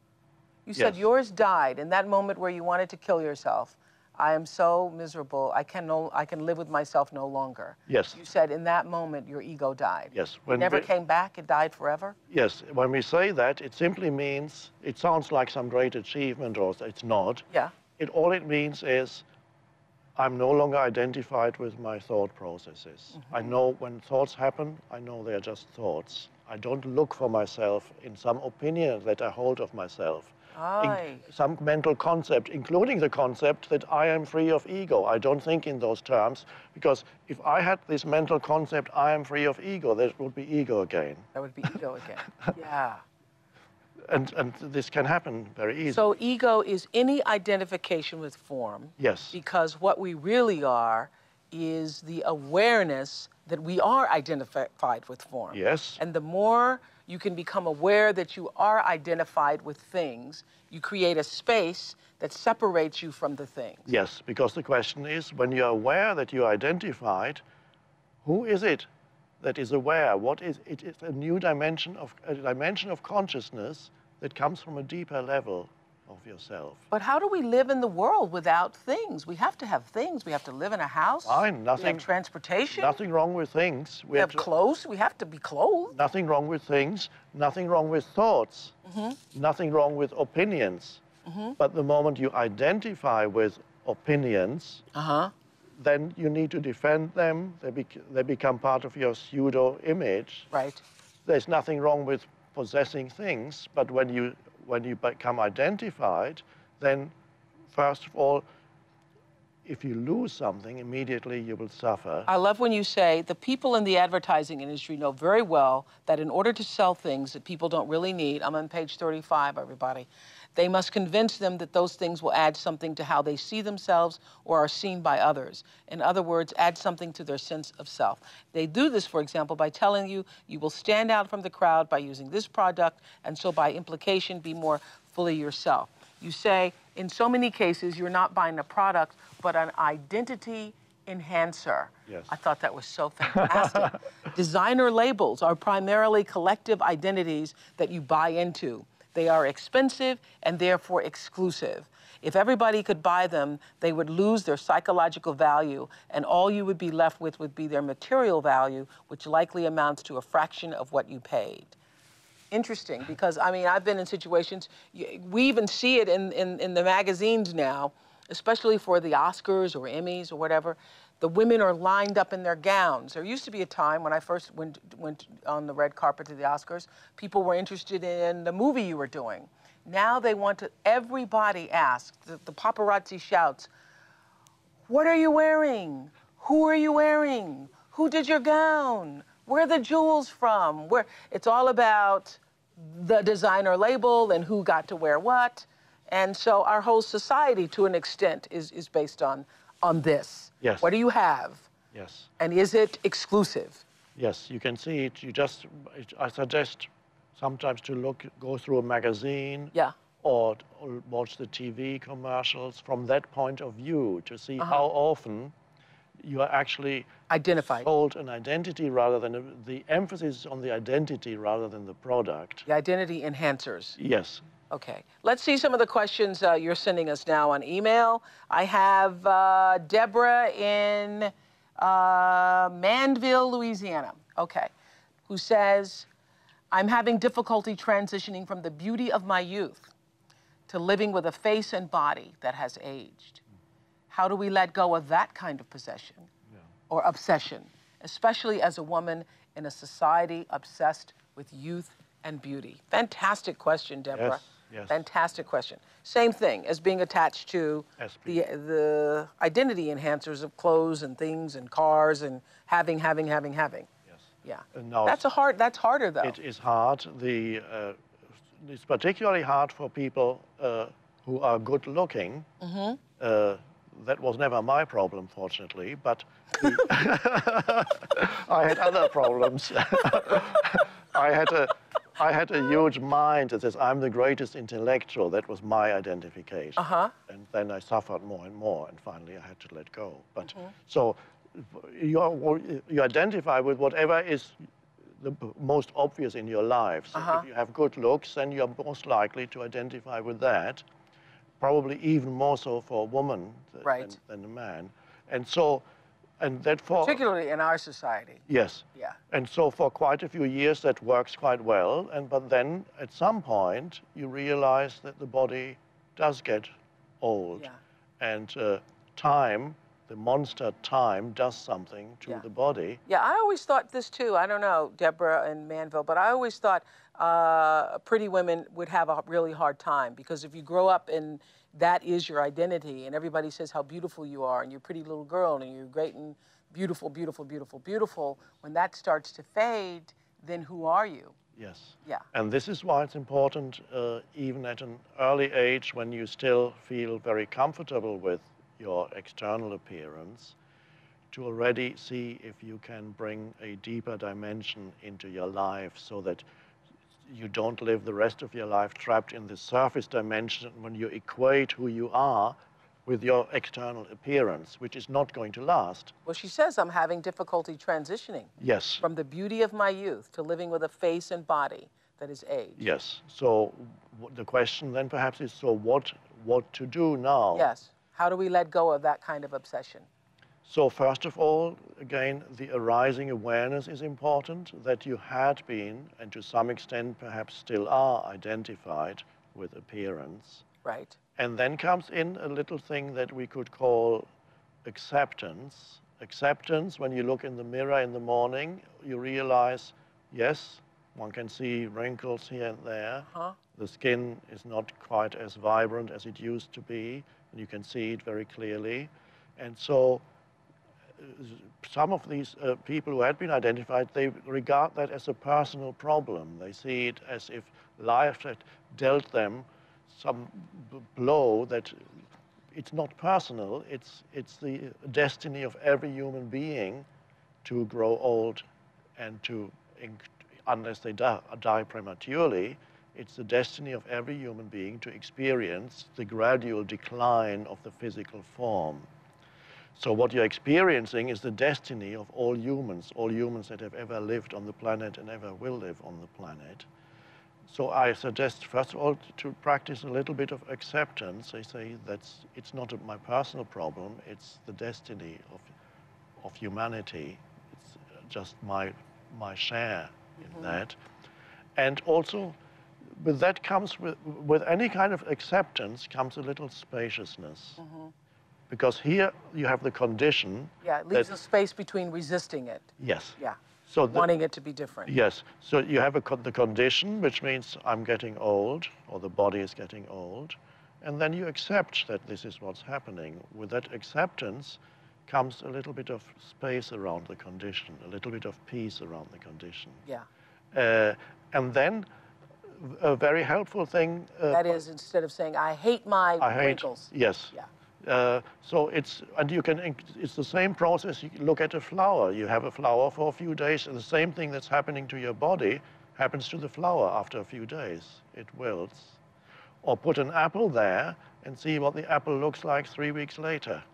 You said Yes. yours died in that moment where you wanted to kill yourself. I am so miserable, I can, no, I can live with myself no longer. Yes. You said in that moment your ego died. Yes. When it never we, came back, it died forever? Yes. When we say that, it simply means, it sounds like some great achievement, or it's not. Yeah. It, all it means is I'm no longer identified with my thought processes. Mm-hmm. I know when thoughts happen, I know they're just thoughts. I don't look for myself in some opinion that I hold of myself. In some mental concept, including the concept that I am free of ego. I don't think in those terms, because if I had this mental concept, I am free of ego, that would be ego again. That would be ego again, yeah. And, and this can happen very easily. So ego is any identification with form. Yes. Because what we really are is the awareness that we are identified with form. Yes. And the more you can become aware that you are identified with things, you create a space that separates you from the things. Yes, because the question is, when you're aware that you're identified, who is it that is aware? What is it? It's a new dimension of a dimension of consciousness that comes from a deeper level of yourself. But how do we live in the world without things? We have to have things. We have to live in a house. Fine, nothing. We have transportation. Nothing wrong with things. We, we have, have clothes. We have to be clothed. Nothing wrong with things. Nothing wrong with thoughts. Mm-hmm. Nothing wrong with opinions. Mm-hmm. But the moment you identify with opinions, uh-huh. then you need to defend them. They, bec they become part of your pseudo-image. Right. There's nothing wrong with possessing things, but when you when you become identified, then first of all, if you lose something, immediately you will suffer. I love when you say the people in the advertising industry know very well that in order to sell things that people don't really need, I'm on page thirty-five, everybody, they must convince them that those things will add something to how they see themselves or are seen by others. In other words, add something to their sense of self. They do this, for example, by telling you you will stand out from the crowd by using this product, and so by implication, be more fully yourself. You say, in so many cases, you're not buying a product, but an identity enhancer. Yes. I thought that was so fantastic. Designer labels are primarily collective identities that you buy into. They are expensive and therefore exclusive. If everybody could buy them, they would lose their psychological value, and all you would be left with would be their material value, which likely amounts to a fraction of what you paid. Interesting, because, I mean, I've been in situations, we even see it in, in, in the magazines now, especially for the Oscars or Emmys or whatever. The women are lined up in their gowns. There used to be a time when I first went, went on the red carpet to the Oscars, people were interested in the movie you were doing. Now they want to, everybody asks, the, the paparazzi shouts, what are you wearing? Who are you wearing? Who did your gown? Where are the jewels from? Where, it's all about the designer label and who got to wear what. And so our whole society, to an extent, is, is based on, on this. Yes. What do you have? Yes. And is it exclusive? Yes, you can see it. You just, I suggest sometimes to look, go through a magazine. Yeah. Or, or watch the T V commercials from that point of view to see uh-huh. how often you are actually identified. sold an identity rather than a, the emphasis is on the identity rather than the product. The identity enhancers. Yes. Okay. Let's see some of the questions uh, you're sending us now on email. I have uh, Deborah in uh, Manville, Louisiana. Okay. Who says, I'm having difficulty transitioning from the beauty of my youth to living with a face and body that has aged. How do we let go of that kind of possession yeah. or obsession, especially as a woman in a society obsessed with youth and beauty? Fantastic question, Deborah. Yes, yes. Fantastic question. Same thing as being attached to the, the identity enhancers of clothes and things and cars and having, having, having, having. Yes. Yeah. No, that's a hard. That's harder though. It is hard. The uh, it's particularly hard for people uh, who are good looking. Mm-hmm. uh, That was never my problem, fortunately, but the I had other problems. I had a, I had a huge mind that says, I'm the greatest intellectual. That was my identification. Uh-huh. And then I suffered more and more, and finally I had to let go. But mm-hmm. so you you identify with whatever is the most obvious in your life. So uh-huh. if you have good looks, then you're most likely to identify with that. Probably even more so for a woman th right. than, than a man. And so, and that for... Particularly in our society. Yes. Yeah. And so for quite a few years that works quite well, and but then at some point you realize that the body does get old. Yeah. And uh, time, the monster time, does something to yeah. the body. Yeah, I always thought this too. I don't know, Deborah and Manville, but I always thought uh, pretty women would have a really hard time, because if you grow up and that is your identity and everybody says how beautiful you are and you're a pretty little girl and you're great and beautiful, beautiful, beautiful, beautiful, when that starts to fade, then who are you? Yes. Yeah. And this is why it's important, uh, even at an early age, when you still feel very comfortable with your external appearance, to already see if you can bring a deeper dimension into your life so that you don't live the rest of your life trapped in the surface dimension when you equate who you are with your external appearance, which is not going to last. Well, she says, I'm having difficulty transitioning. Yes. From the beauty of my youth to living with a face and body that is aged. Yes. So the question then perhaps is, so what, what to do now? Yes. How do we let go of that kind of obsession? So first of all, again, the arising awareness is important, that you had been, and to some extent perhaps still are, identified with appearance. Right. And then comes in a little thing that we could call acceptance. Acceptance, when you look in the mirror in the morning, you realize, yes, one can see wrinkles here and there. Uh-huh. The skin is not quite as vibrant as it used to be, and you can see it very clearly. And so some of these uh, people who had been identified, they regard that as a personal problem. They see it as if life had dealt them some b blow that it's not personal, it's, it's the destiny of every human being to grow old and to, unless they die, die prematurely, it's the destiny of every human being to experience the gradual decline of the physical form. So what you're experiencing is the destiny of all humans, all humans that have ever lived on the planet and ever will live on the planet. So I suggest, first of all, to practice a little bit of acceptance. They say that's, it's not a, my personal problem, it's the destiny of, of humanity. It's just my, my share in mm-hmm. that. And also, with that comes, with, with any kind of acceptance, comes a little spaciousness. Mm-hmm. Because here you have the condition. Yeah, it leaves a space between resisting it. Yes. Yeah. So the, wanting it to be different. Yes. So you have a, the condition, which means I'm getting old, or the body is getting old, and then you accept that this is what's happening. With that acceptance comes a little bit of space around the condition, a little bit of peace around the condition. Yeah. Uh, and then a very helpful thing. Uh, that is, instead of saying, I hate my I hate, wrinkles. Yes. Yeah. Uh, so it's, and you can, it's the same process. You look at a flower. You have a flower for a few days, and the same thing that's happening to your body happens to the flower after a few days. It wilts. Or put an apple there and see what the apple looks like three weeks later.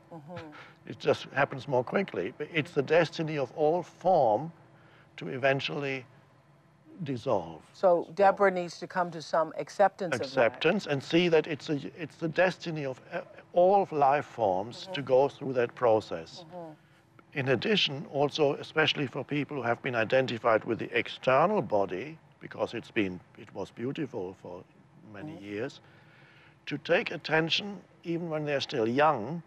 Mm-hmm. It just happens more quickly. But it's the destiny of all form to eventually dissolve. So Deborah needs to come to some acceptance, acceptance of that. And see that it's, a, it's the destiny of all life forms mm-hmm. to go through that process. Mm-hmm. In addition, also, especially for people who have been identified with the external body, because it's been, it was beautiful for many mm-hmm. years, to take attention, even when they're still young,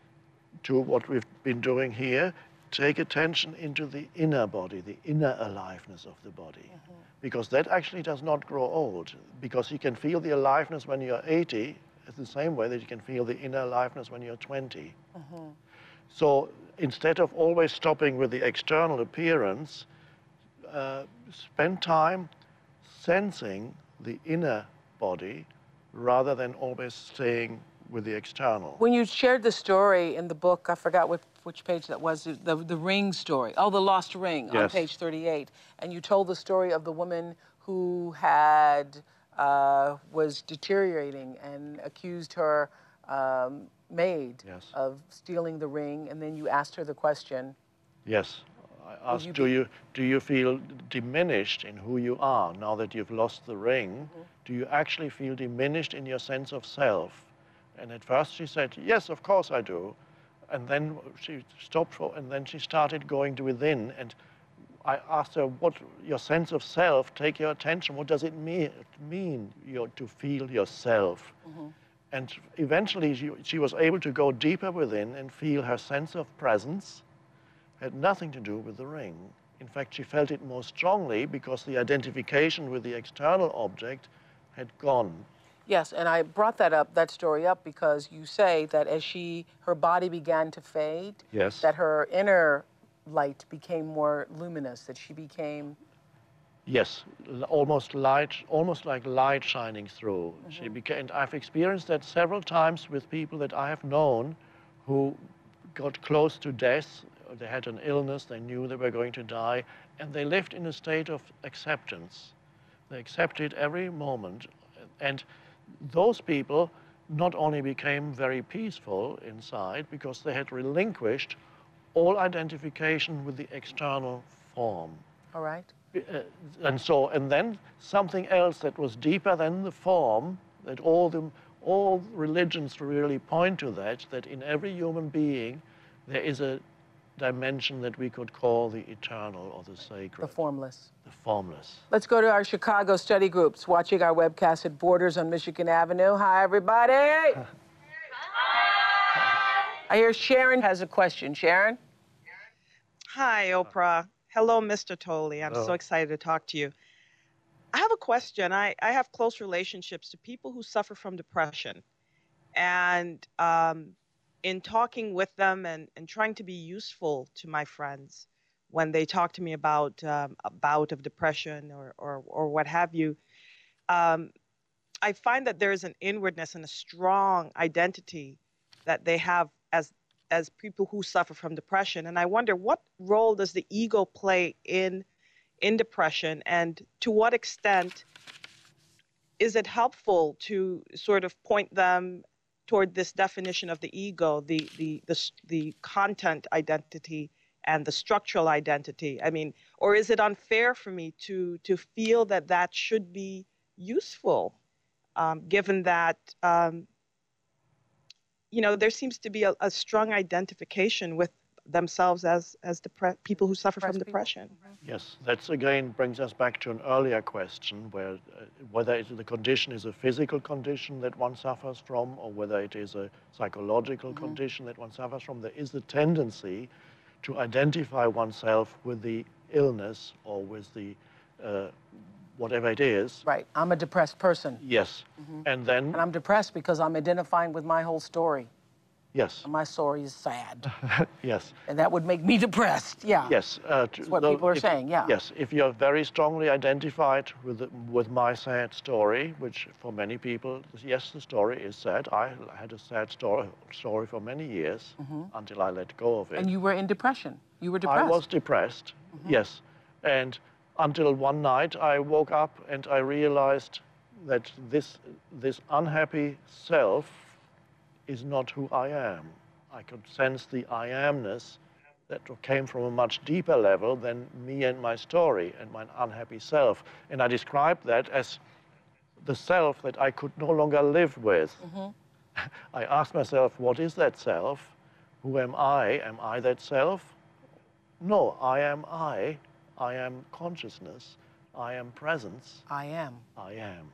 to what we've been doing here, take attention into the inner body, the inner aliveness of the body. Mm-hmm. Because that actually does not grow old, because you can feel the aliveness when you're eighty, it's the same way that you can feel the inner aliveness when you're twenty. Mm-hmm. So instead of always stopping with the external appearance, uh, spend time sensing the inner body rather than always staying with the external. When you shared the story in the book, I forgot what, which page that was, the, the ring story, oh, the lost ring, yes. on page thirty-eight, and you told the story of the woman who had, uh, was deteriorating and accused her um, maid yes. of stealing the ring, and then you asked her the question. Yes, I asked, you do, you, do you feel diminished in who you are now that you've lost the ring? Mm-hmm. Do you actually feel diminished in your sense of self? And at first she said, yes, of course I do. And then she stopped for, and then she started going to within. And I asked her, what, your sense of self, take your attention, what does it mean, mean your, to feel yourself? Mm-hmm. And eventually she, she was able to go deeper within and feel her sense of presence had nothing to do with the ring. In fact, she felt it more strongly because the identification with the external object had gone. Yes, and I brought that up, that story up, because you say that as she, her body began to fade, yes. that her inner light became more luminous, that she became... Yes, almost light, almost like light shining through. Mm-hmm. She became, and I've experienced that several times with people that I have known who got close to death. They had an illness, they knew they were going to die, and they lived in a state of acceptance. They accepted every moment, and those people not only became very peaceful inside because they had relinquished all identification with the external form. All right. Uh, and so, and then something else that was deeper than the form, that all the, all religions really point to that, that in every human being there is a dimension that we could call the eternal or the sacred. The formless. The formless. Let's go to our Chicago study groups, watching our webcast at Borders on Michigan Avenue. Hi, everybody. Hi. I hear Sharon has a question. Sharon? Hi, Oprah. Hello, Mister Tolle. I'm Hello. so excited to talk to you. I have a question. I, I have close relationships to people who suffer from depression. And um, in talking with them and, and trying to be useful to my friends when they talk to me about um, a bout of depression or, or, or what have you, um, I find that there is an inwardness and a strong identity that they have as as people who suffer from depression. And I wonder, what role does the ego play in, in depression, and to what extent is it helpful to sort of point them toward this definition of the ego, the, the, the, the content identity and the structural identity? I mean, or is it unfair for me to, to feel that that should be useful, um, given that, um, you know, there seems to be a, a strong identification with themselves as, as depre- people who suffer from depression. Mm-hmm. Yes, that again brings us back to an earlier question, where uh, whether it, the condition is a physical condition that one suffers from, or whether it is a psychological mm-hmm. condition that one suffers from, there is a tendency to identify oneself with the illness or with the uh, whatever it is. Right, I'm a depressed person. Yes, mm-hmm. and then... And I'm depressed because I'm identifying with my whole story. Yes. And my story is sad. Yes. And that would make me depressed, yeah. Yes. Uh, That's what people are if, saying, yeah. Yes, if you're very strongly identified with, the, with my sad story, which for many people, yes, the story is sad. I had a sad story, story for many years mm-hmm. until I let go of it. And you were in depression. You were depressed. I was depressed, mm-hmm. yes. And until one night I woke up and I realized that this, this unhappy self is not who I am. I could sense the I amness that came from a much deeper level than me and my story and my unhappy self. And I described that as the self that I could no longer live with. Mm-hmm. I asked myself, what is that self? Who am I? Am I that self? No, I am I. I am consciousness. I am presence. I am. I am.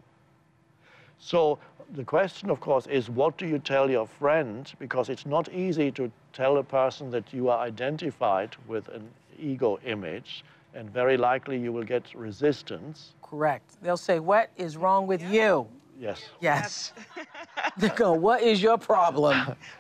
So the question, of course, is what do you tell your friend? Because it's not easy to tell a person that you are identified with an ego image, and very likely you will get resistance. Correct. They'll say, what is wrong with you? Yes. Yes. They go, what is your problem?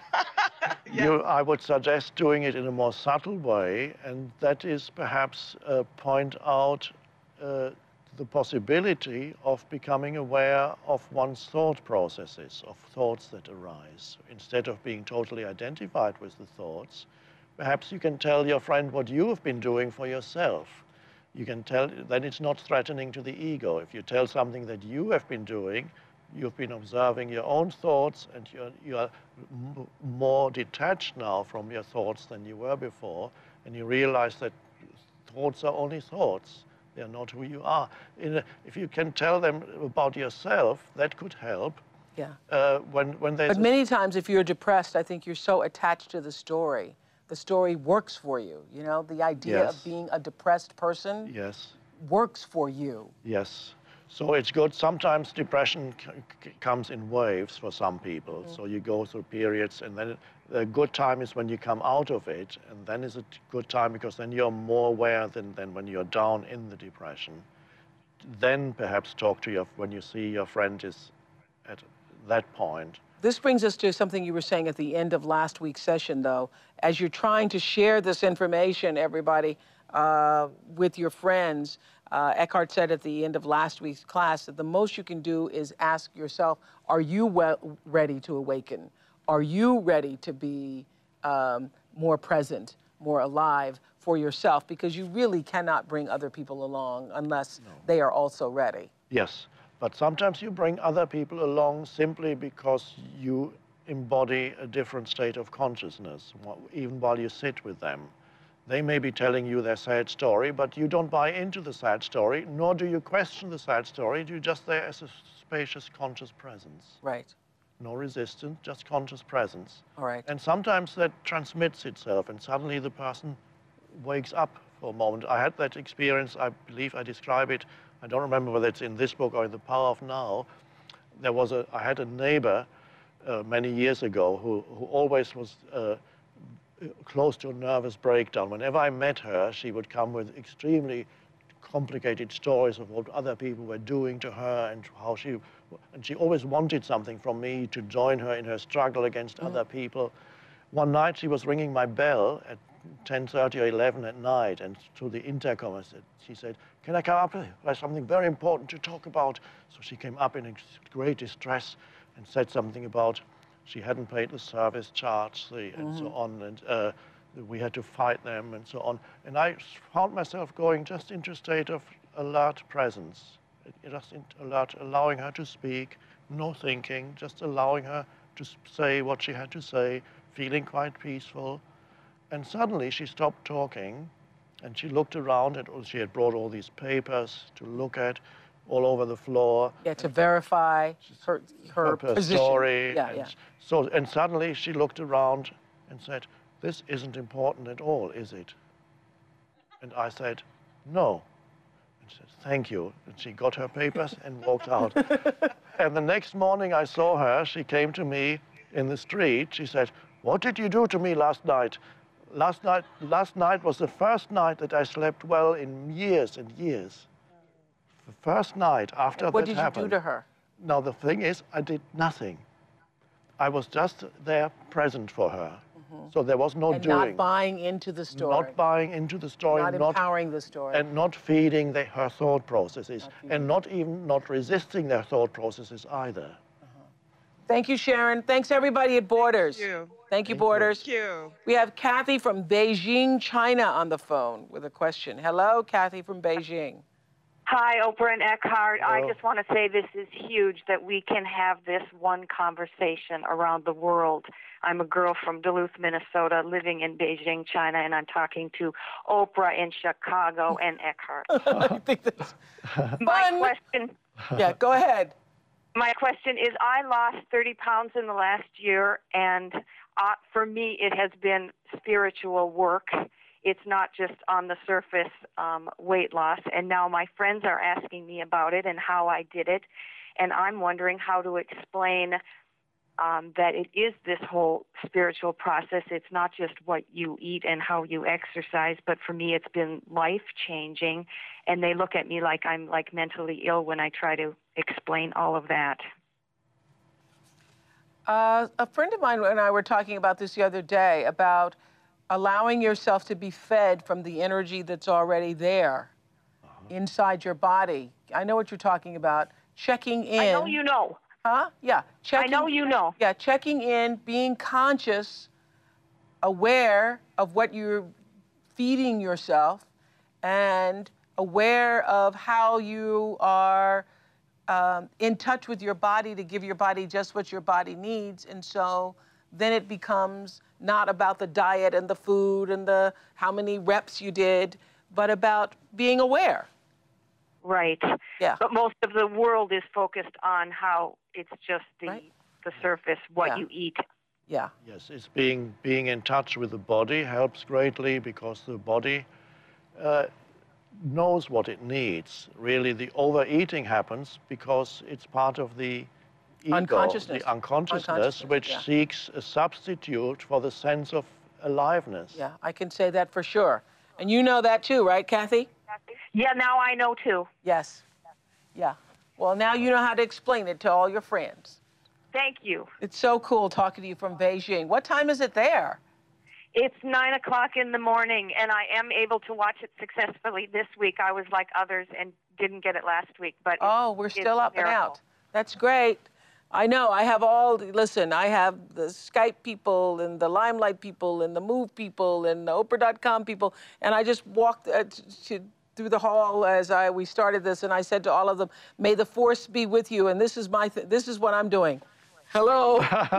You, I would suggest doing it in a more subtle way, and that is perhaps uh, point out uh, the possibility of becoming aware of one's thought processes, of thoughts that arise. Instead of being totally identified with the thoughts, perhaps you can tell your friend what you have been doing for yourself. You can tell, then it's not threatening to the ego. If you tell something that you have been doing, you've been observing your own thoughts, and you're, you're m more detached now from your thoughts than you were before, and you realize that thoughts are only thoughts. They're not who you are. In a, if you can tell them about yourself, that could help. Yeah. Uh, when, when there's but many times if you're depressed, I think you're so attached to the story. The story works for you, you know? The idea yes. of being a depressed person yes. works for you. Yes. So it's good. Sometimes depression c c comes in waves for some people. Mm-hmm. So you go through periods, and then a good time is when you come out of it, and then is a good time because then you're more aware than, than when you're down in the depression. Then perhaps talk to your, when you see your friend is at that point. This brings us to something you were saying at the end of last week's session, though. As you're trying to share this information, everybody, uh, with your friends, uh, Eckhart said at the end of last week's class that the most you can do is ask yourself, are you well ready to awaken? Are you ready to be um, more present, more alive for yourself? Because you really cannot bring other people along unless no. they are also ready. Yes. But sometimes you bring other people along simply because you embody a different state of consciousness, even while you sit with them. They may be telling you their sad story, but you don't buy into the sad story, nor do you question the sad story. You're just there as a spacious, conscious presence. Right. No resistance, just conscious presence. All right. And sometimes that transmits itself, and suddenly the person wakes up for a moment. I had that experience, I believe I describe it, I don't remember whether it's in this book or in The Power of Now. There was a, I had a neighbor uh, many years ago who, who always was uh, close to a nervous breakdown. Whenever I met her, she would come with extremely complicated stories of what other people were doing to her and how she, and she always wanted something from me to join her in her struggle against mm. other people. One night she was ringing my bell at ten thirty or eleven at night, and through the intercom I said, she said, can I come up? There's something very important to talk about. So she came up in great distress and said something about she hadn't paid the service charge the, and mm-hmm. so on, and uh, we had to fight them and so on. And I found myself going just into a state of alert presence, just alert, allowing her to speak, no thinking, just allowing her to say what she had to say, feeling quite peaceful. And suddenly she stopped talking, and she looked around, and she had brought all these papers to look at all over the floor. Yeah, to verify her, her, her position. story. Yeah, and yeah. So, and suddenly she looked around and said, this isn't important at all, is it? And I said, no. And she said, thank you. And she got her papers and walked out. And the next morning I saw her, she came to me in the street. She said, what did you do to me last night? Last night, last night was the first night that I slept well in years and years. The first night after what that happened. What did you do to her? Now, the thing is, I did nothing. I was just there present for her. Mm-hmm. So there was no and doing. Not buying into the story. Not buying into the story. Not, not empowering the story. And not feeding the, her thought processes. Not and not even not resisting their thought processes either. Uh-huh. Thank you, Sharon. Thanks, everybody at Borders. Thank you. Thank you, Borders. Thank you. We have Kathy from Beijing, China on the phone with a question. Hello, Kathy from Beijing. Hi, Oprah and Eckhart. Hello. I just want to say this is huge that we can have this one conversation around the world. I'm a girl from Duluth, Minnesota, living in Beijing, China, and I'm talking to Oprah in Chicago and Eckhart. I think that's My fun. question, Yeah, go ahead. my question is, I lost thirty pounds in the last year, and uh, for me, it has been spiritual work. It's not just on the surface um, weight loss. And now my friends are asking me about it and how I did it. And I'm wondering how to explain um, that it is this whole spiritual process. It's not just what you eat and how you exercise, but for me, it's been life-changing. And they look at me like I'm like mentally ill when I try to explain all of that. Uh, a friend of mine and I were talking about this the other day, about allowing yourself to be fed from the energy that's already there uh-huh. inside your body. I know what you're talking about. Checking in. I know you know. Huh? Yeah. Checking, I know you know. Yeah, checking in, being conscious, aware of what you're feeding yourself, and aware of how you are um, in touch with your body to give your body just what your body needs. And so then it becomes not about the diet and the food and the how many reps you did, but about being aware. Right. Yeah. But most of the world is focused on how it's just the Right. the surface, what Yeah. you eat. Yeah. Yes, it's being, being in touch with the body helps greatly, because the body uh, knows what it needs. Really, the overeating happens because it's part of the ego, Unconsciousness. the unconsciousness, Unconsciousness, which yeah. seeks a substitute for the sense of aliveness. Yeah, I can say that for sure. And you know that too, right, Kathy? Yeah, now I know too. Yes. Yeah. Well, now you know how to explain it to all your friends. Thank you. It's so cool talking to you from Beijing. What time is it there? It's nine o'clock in the morning, and I am able to watch it successfully this week. I was like others and didn't get it last week, but Oh, it's, we're it's still up and miracle. out. That's great. I know. I have all, listen, I have the Skype people and the Limelight people and the Move people and the Oprah dot com people. And I just walked uh, to, through the hall as I we started this, and I said to all of them, may the force be with you. And this is, my th this is what I'm doing. Hello.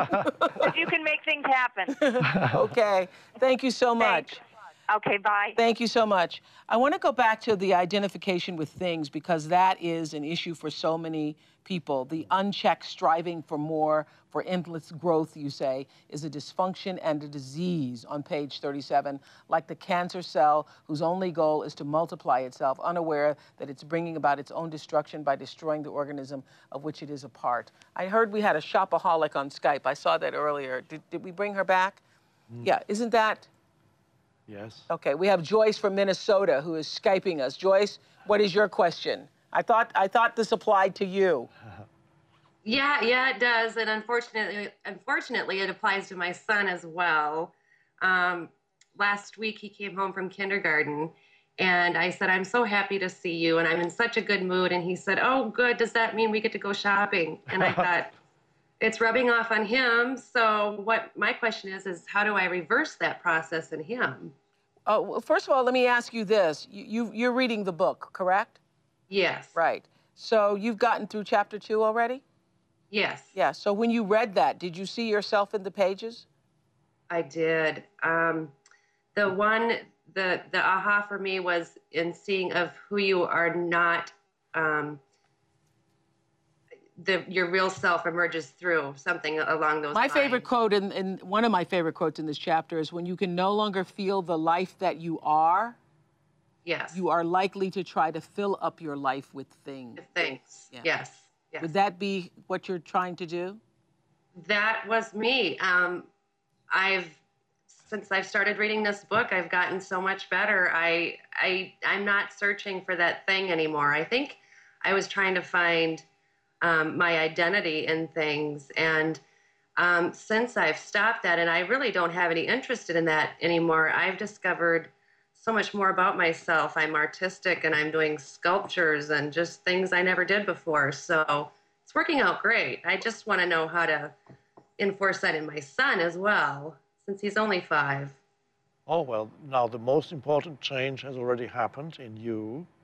If you can make things happen. Okay. Thank you so much. Thanks. Okay, bye. Thank you so much. I want to go back to the identification with things, because that is an issue for so many people. The unchecked striving for more, for endless growth, you say, is a dysfunction and a disease on page thirty-seven, like the cancer cell whose only goal is to multiply itself, unaware that it's bringing about its own destruction by destroying the organism of which it is a part. I heard we had a shopaholic on Skype. I saw that earlier. Did, did we bring her back? Mm. Yeah, isn't that? Yes. Okay, we have Joyce from Minnesota who is Skyping us. Joyce, what is your question? I thought I thought this applied to you. Yeah, yeah, it does, and unfortunately, unfortunately, it applies to my son as well. Um, last week, he came home from kindergarten, and I said, "I'm so happy to see you, and I'm in such a good mood." And he said, "Oh, good. Does that mean we get to go shopping?" And I thought, it's rubbing off on him. So what my question is, is how do I reverse that process in him? Uh, well, first of all, let me ask you this. You, you, you're reading the book, correct? Yes. Right. So you've gotten through chapter two already? Yes. Yeah. So when you read that, did you see yourself in the pages? I did. Um, the one, the, the aha for me was in seeing of who you are not, um, The, your real self emerges through something along those my lines. My favorite quote, and in, in, one of my favorite quotes in this chapter is, when you can no longer feel the life that you are, yes, you are likely to try to fill up your life with things. Things, yeah. yes, yes. Would that be what you're trying to do? That was me. Um, I've, since I've started reading this book, I've gotten so much better. I, I, I'm not searching for that thing anymore. I think I was trying to find Um, my identity in things. And um, since I've stopped that, and I really don't have any interest in that anymore, I've discovered so much more about myself. I'm artistic, and I'm doing sculptures and just things I never did before. So it's working out great. I just want to know how to enforce that in my son as well, since he's only five. Oh, well, now the most important change has already happened in you.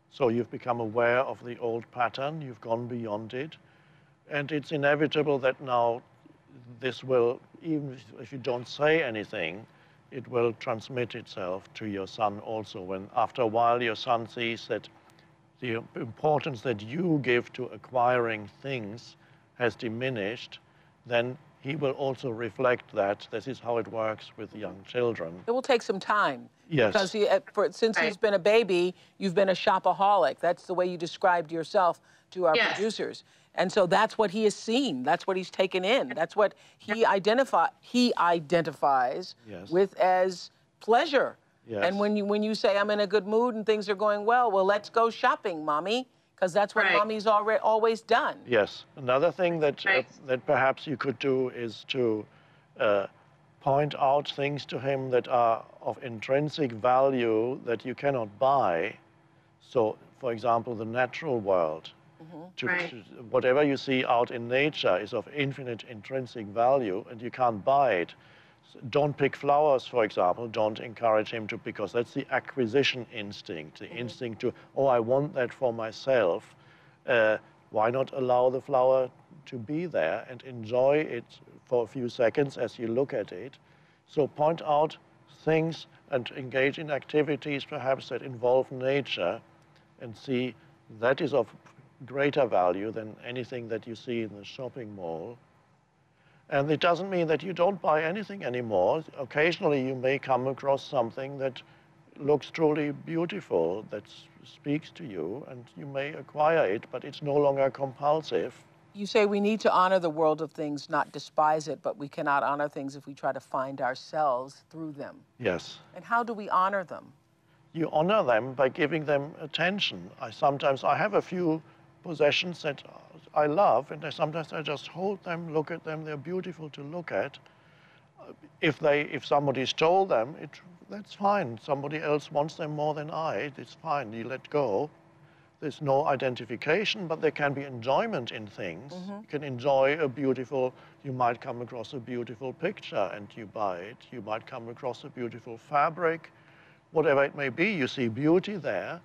So you've become aware of the old pattern, you've gone beyond it, and it's inevitable that now this will, even if you don't say anything, it will transmit itself to your son also. When after a while your son sees that the importance that you give to acquiring things has diminished, then he will also reflect that. This is how it works with young children. It will take some time. Yes. Because he, for, since he's been a baby, you've been a shopaholic. That's the way you described yourself to our Yes. producers. And so that's what he has seen. That's what he's taken in. That's what he identify he identifies Yes. with as pleasure. Yes. And when you when you say I'm in a good mood and things are going well, well, let's go shopping, mommy, because that's what Right. mommy's already always done. Yes. Another thing that, uh, Right. that perhaps you could do is to uh, point out things to him that are of intrinsic value that you cannot buy. So, for example, the natural world. To, Right. to, whatever you see out in nature is of infinite intrinsic value, and you can't buy it. So don't pick flowers, for example. Don't encourage him to, because that's the acquisition instinct, the mm-hmm. instinct to, oh, I want that for myself. Uh, why not allow the flower to be there and enjoy it for a few seconds as you look at it? So point out things and engage in activities perhaps that involve nature, and see that is of greater value than anything that you see in the shopping mall. And it doesn't mean that you don't buy anything anymore. Occasionally you may come across something that looks truly beautiful, that speaks to you, and you may acquire it, but it's no longer compulsive. You say we need to honor the world of things, not despise it, but we cannot honor things if we try to find ourselves through them. Yes. And how do we honor them? You honor them by giving them attention. I sometimes, I have a few possessions that I love, and I, sometimes I just hold them, look at them, they're beautiful to look at. If they, if somebody stole them, it, that's fine. Somebody else wants them more than I, it's fine, you let go. There's no identification, but there can be enjoyment in things. Mm-hmm. You can enjoy a beautiful, you might come across a beautiful picture and you buy it. You might come across a beautiful fabric, whatever it may be, you see beauty there.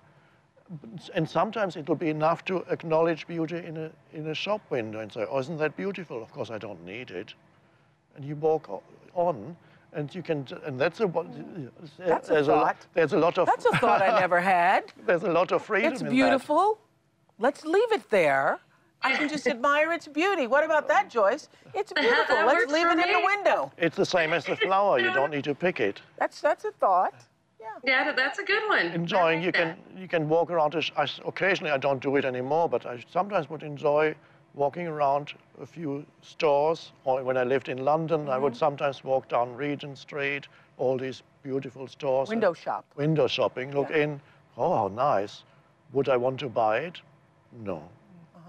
And sometimes it will be enough to acknowledge beauty in a, in a shop window and say, oh, isn't that beautiful? Of course, I don't need it. And you walk on, and you can, and that's a, that's there's a thought. A, there's a lot of... That's a thought I never had. There's a lot of freedom It's in beautiful. That. Let's leave it there. I can just admire its beauty. What about that, Joyce? It's beautiful. That Let's works leave for it me. in the window. It's the same as the flower. You don't need to pick it. That's, that's a thought. Yeah, that's a good one. Enjoying, like you can that. you can walk around. A, I, occasionally, I don't do it anymore, but I sometimes would enjoy walking around a few stores. Or when I lived in London, mm-hmm. I would sometimes walk down Regent Street, all these beautiful stores. Window shop. Window shopping. Look yeah. in. Oh, how nice. Would I want to buy it? No. Uh-huh.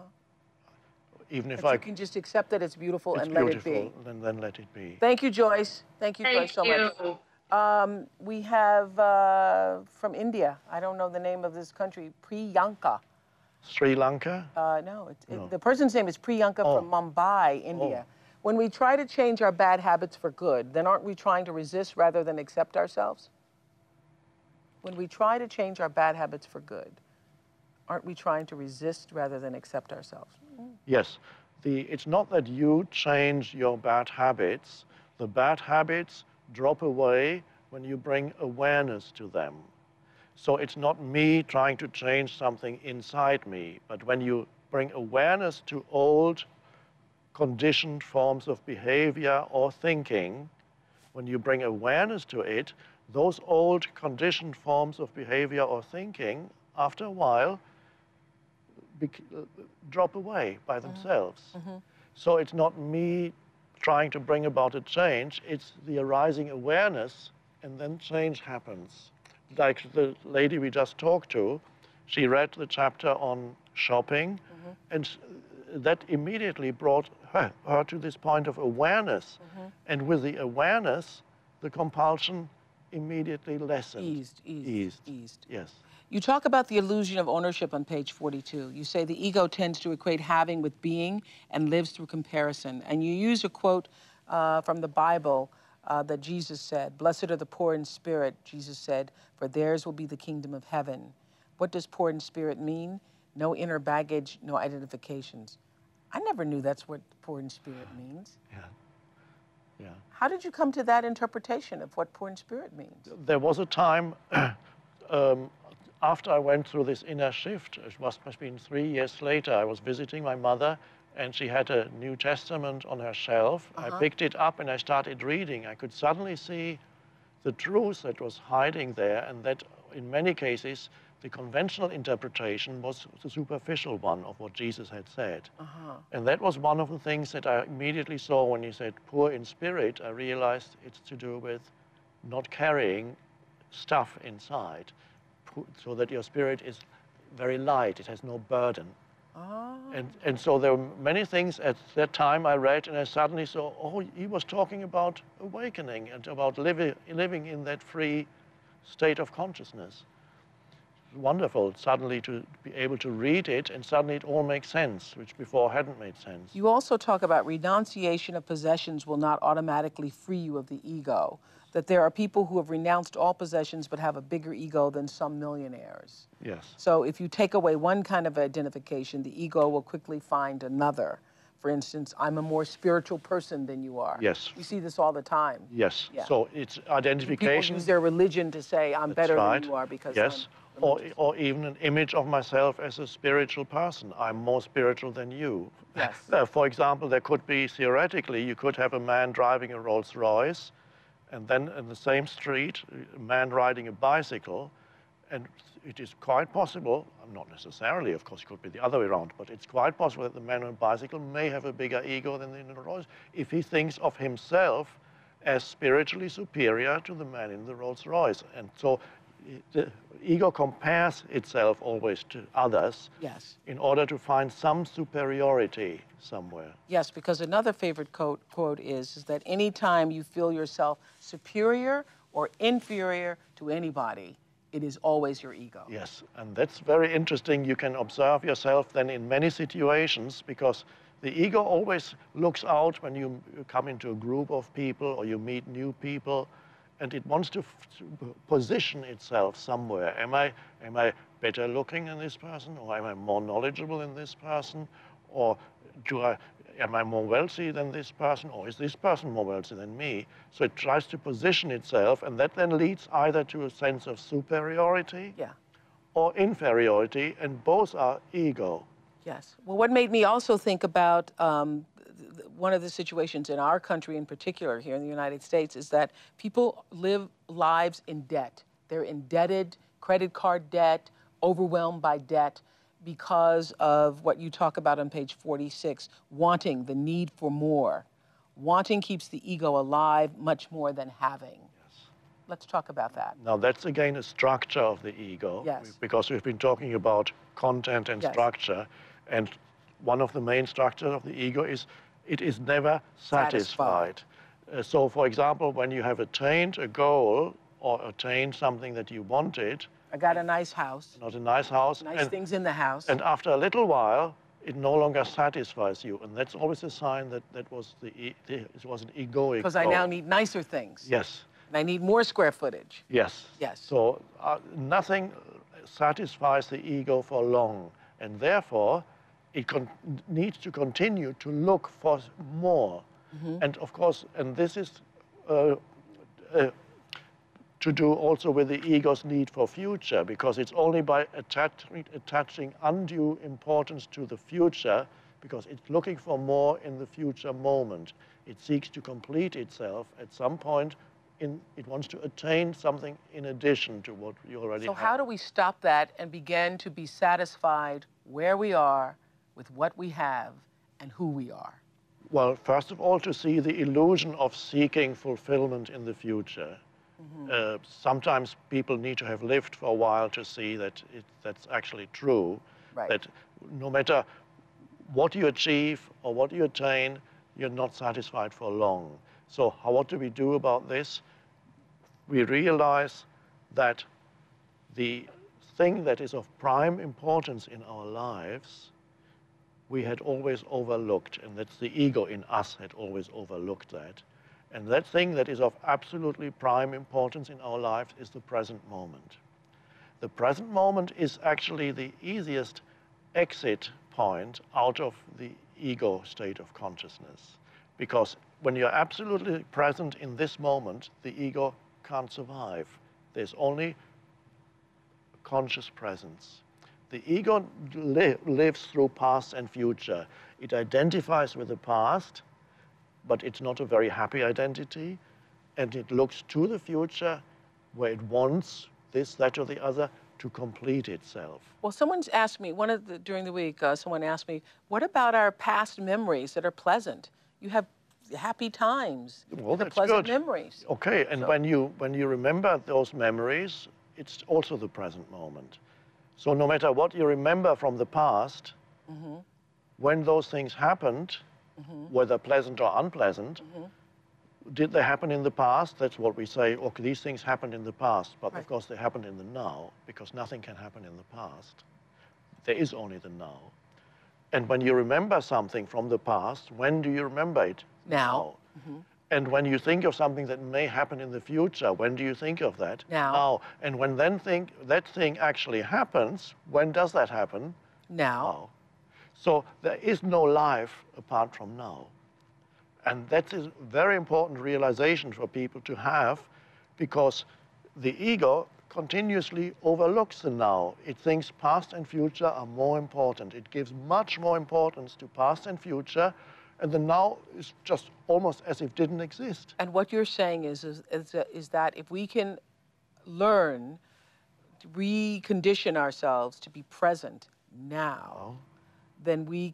Even if but I you can just accept that it's beautiful it's and beautiful, let it be. Then then let it be. Thank you, Joyce. Thank you, Thank Joyce, so you. much. Um, we have uh, from India, I don't know the name of this country, Priyanka. Sri Lanka? Uh, no, it, no, it, the person's name is Priyanka oh. from Mumbai, India. Oh. When we try to change our bad habits for good, then aren't we trying to resist rather than accept ourselves? When we try to change our bad habits for good, aren't we trying to resist rather than accept ourselves? Yes. The, it's not that you change your bad habits. The bad habits drop away when you bring awareness to them. So it's not me trying to change something inside me, but when you bring awareness to old conditioned forms of behavior or thinking, when you bring awareness to it, those old conditioned forms of behavior or thinking, after a while, drop away by themselves. Mm-hmm. So it's not me trying to bring about a change, it's the arising awareness, and then change happens. Like the lady we just talked to, she read the chapter on shopping, mm-hmm. and that immediately brought her, her to this point of awareness. Mm-hmm. And with the awareness, the compulsion immediately lessened. Eased, eased, eased. eased. Yes. You talk about the illusion of ownership on page forty-two. You say the ego tends to equate having with being and lives through comparison. And you use a quote uh, from the Bible uh, that Jesus said, "Blessed are the poor in spirit," Jesus said, "for theirs will be the kingdom of heaven." What does poor in spirit mean? No inner baggage, no identifications. I never knew that's what poor in spirit means. Yeah. Yeah. How did you come to that interpretation of what poor in spirit means? There was a time um, after I went through this inner shift, it must have been three years later, I was visiting my mother and she had a New Testament on her shelf. Uh-huh. I picked it up and I started reading. I could suddenly see the truth that was hiding there, and that in many cases the conventional interpretation was the superficial one of what Jesus had said. Uh-huh. And that was one of the things that I immediately saw when he said poor in spirit. I realized it's to do with not carrying stuff inside, so that your spirit is very light, it has no burden. Oh. And, and so there were many things at that time I read, and I suddenly saw, oh, he was talking about awakening and about living, living in that free state of consciousness. Wonderful suddenly to be able to read it, and suddenly it all makes sense, which before hadn't made sense. You also talk about renunciation of possessions will not automatically free you of the ego, that there are people who have renounced all possessions but have a bigger ego than some millionaires. Yes. So if you take away one kind of identification, the ego will quickly find another. For instance, I'm a more spiritual person than you are. Yes. We see this all the time. Yes. Yeah. So it's identification. People use their religion to say, I'm That's better right. than you are because yes. I'm or, or even an image of myself as a spiritual person. I'm more spiritual than you. Yes. Uh, for example, there could be, theoretically, you could have a man driving a Rolls Royce, and then in the same street, a man riding a bicycle, and it is quite possible, not necessarily, of course, it could be the other way around, but it's quite possible that the man on a bicycle may have a bigger ego than the in the Rolls if he thinks of himself as spiritually superior to the man in the Rolls Royce. And so the ego compares itself always to others. Yes. In order to find some superiority somewhere. Yes, because another favorite quote, quote is, is that anytime you feel yourself superior or inferior to anybody, it is always your ego. Yes, and that's very interesting. You can observe yourself then in many situations, because the ego always looks out when you come into a group of people or you meet new people, and it wants to, to position itself somewhere. Am I, am I better looking than this person, or am I more knowledgeable than this person, or do I, am I more wealthy than this person, or is this person more wealthy than me? So it tries to position itself, and that then leads either to a sense of superiority yeah. or inferiority, and both are ego. Yes. Well, what made me also think about um, th- one of the situations in our country in particular, here in the United States, is that people live lives in debt. They're indebted, credit card debt, overwhelmed by debt, because of what you talk about on page forty-six, wanting, the need for more. Wanting keeps the ego alive much more than having. Yes. Let's talk about that. Now that's again a structure of the ego, yes. because we've been talking about content and yes. structure, and one of the main structures of the ego is it is never satisfied. satisfied. Uh, so for example, when you have attained a goal or attained something that you wanted, I got a nice house. Not a nice house. Nice and, things in the house. And after a little while, it no longer satisfies you. And that's always a sign that that was, the, e the, it was an egoic Because I now need nicer things. Yes. And I need more square footage. Yes. Yes. So uh, nothing satisfies the ego for long. And therefore, it con needs to continue to look for more. Mm-hmm. And of course, and this is uh, uh, to do also with the ego's need for future, because it's only by attach attaching undue importance to the future, because it's looking for more in the future moment. It seeks to complete itself at some point. In, it wants to attain something in addition to what you already so have. So how do we stop that and begin to be satisfied where we are with what we have and who we are? Well, first of all, to see the illusion of seeking fulfillment in the future. Mm-hmm. uh, sometimes people need to have lived for a while to see that it, that's actually true. Right. That no matter what you achieve or what you attain, you're not satisfied for long. So how, what do we do about this? We realize that the thing that is of prime importance in our lives, we had always overlooked, and that's the ego in us had always overlooked that. And that thing that is of absolutely prime importance in our lives is the present moment. The present moment is actually the easiest exit point out of the ego state of consciousness. Because when you're absolutely present in this moment, the ego can't survive. There's only conscious presence. The ego li lives through past and future. It identifies with the past, but it's not a very happy identity. And it looks to the future where it wants this, that, or the other to complete itself. Well, someone's asked me, one of the, during the week, uh, someone asked me, what about our past memories that are pleasant? You have happy times, Well, the that's pleasant good. memories. Okay, and So- when you when you remember those memories, it's also the present moment. So no matter what you remember from the past, Mm-hmm. when those things happened, Mm-hmm. whether pleasant or unpleasant, Mm-hmm. did they happen in the past? That's what we say, okay, these things happened in the past, but Right. of course they happened in the now, because nothing can happen in the past. There is only the now. And when you remember something from the past, when do you remember it? Now. Mm-hmm. And when you think of something that may happen in the future, when do you think of that? Now. And when then think that thing actually happens, when does that happen? Now. Now. So there is no life apart from now. And that is a very important realization for people to have, because the ego continuously overlooks the now. It thinks past and future are more important. It gives much more importance to past and future, and the now is just almost as if it didn't exist. And what you're saying is, is, is, is that if we can learn to recondition ourselves to be present now, Oh, then we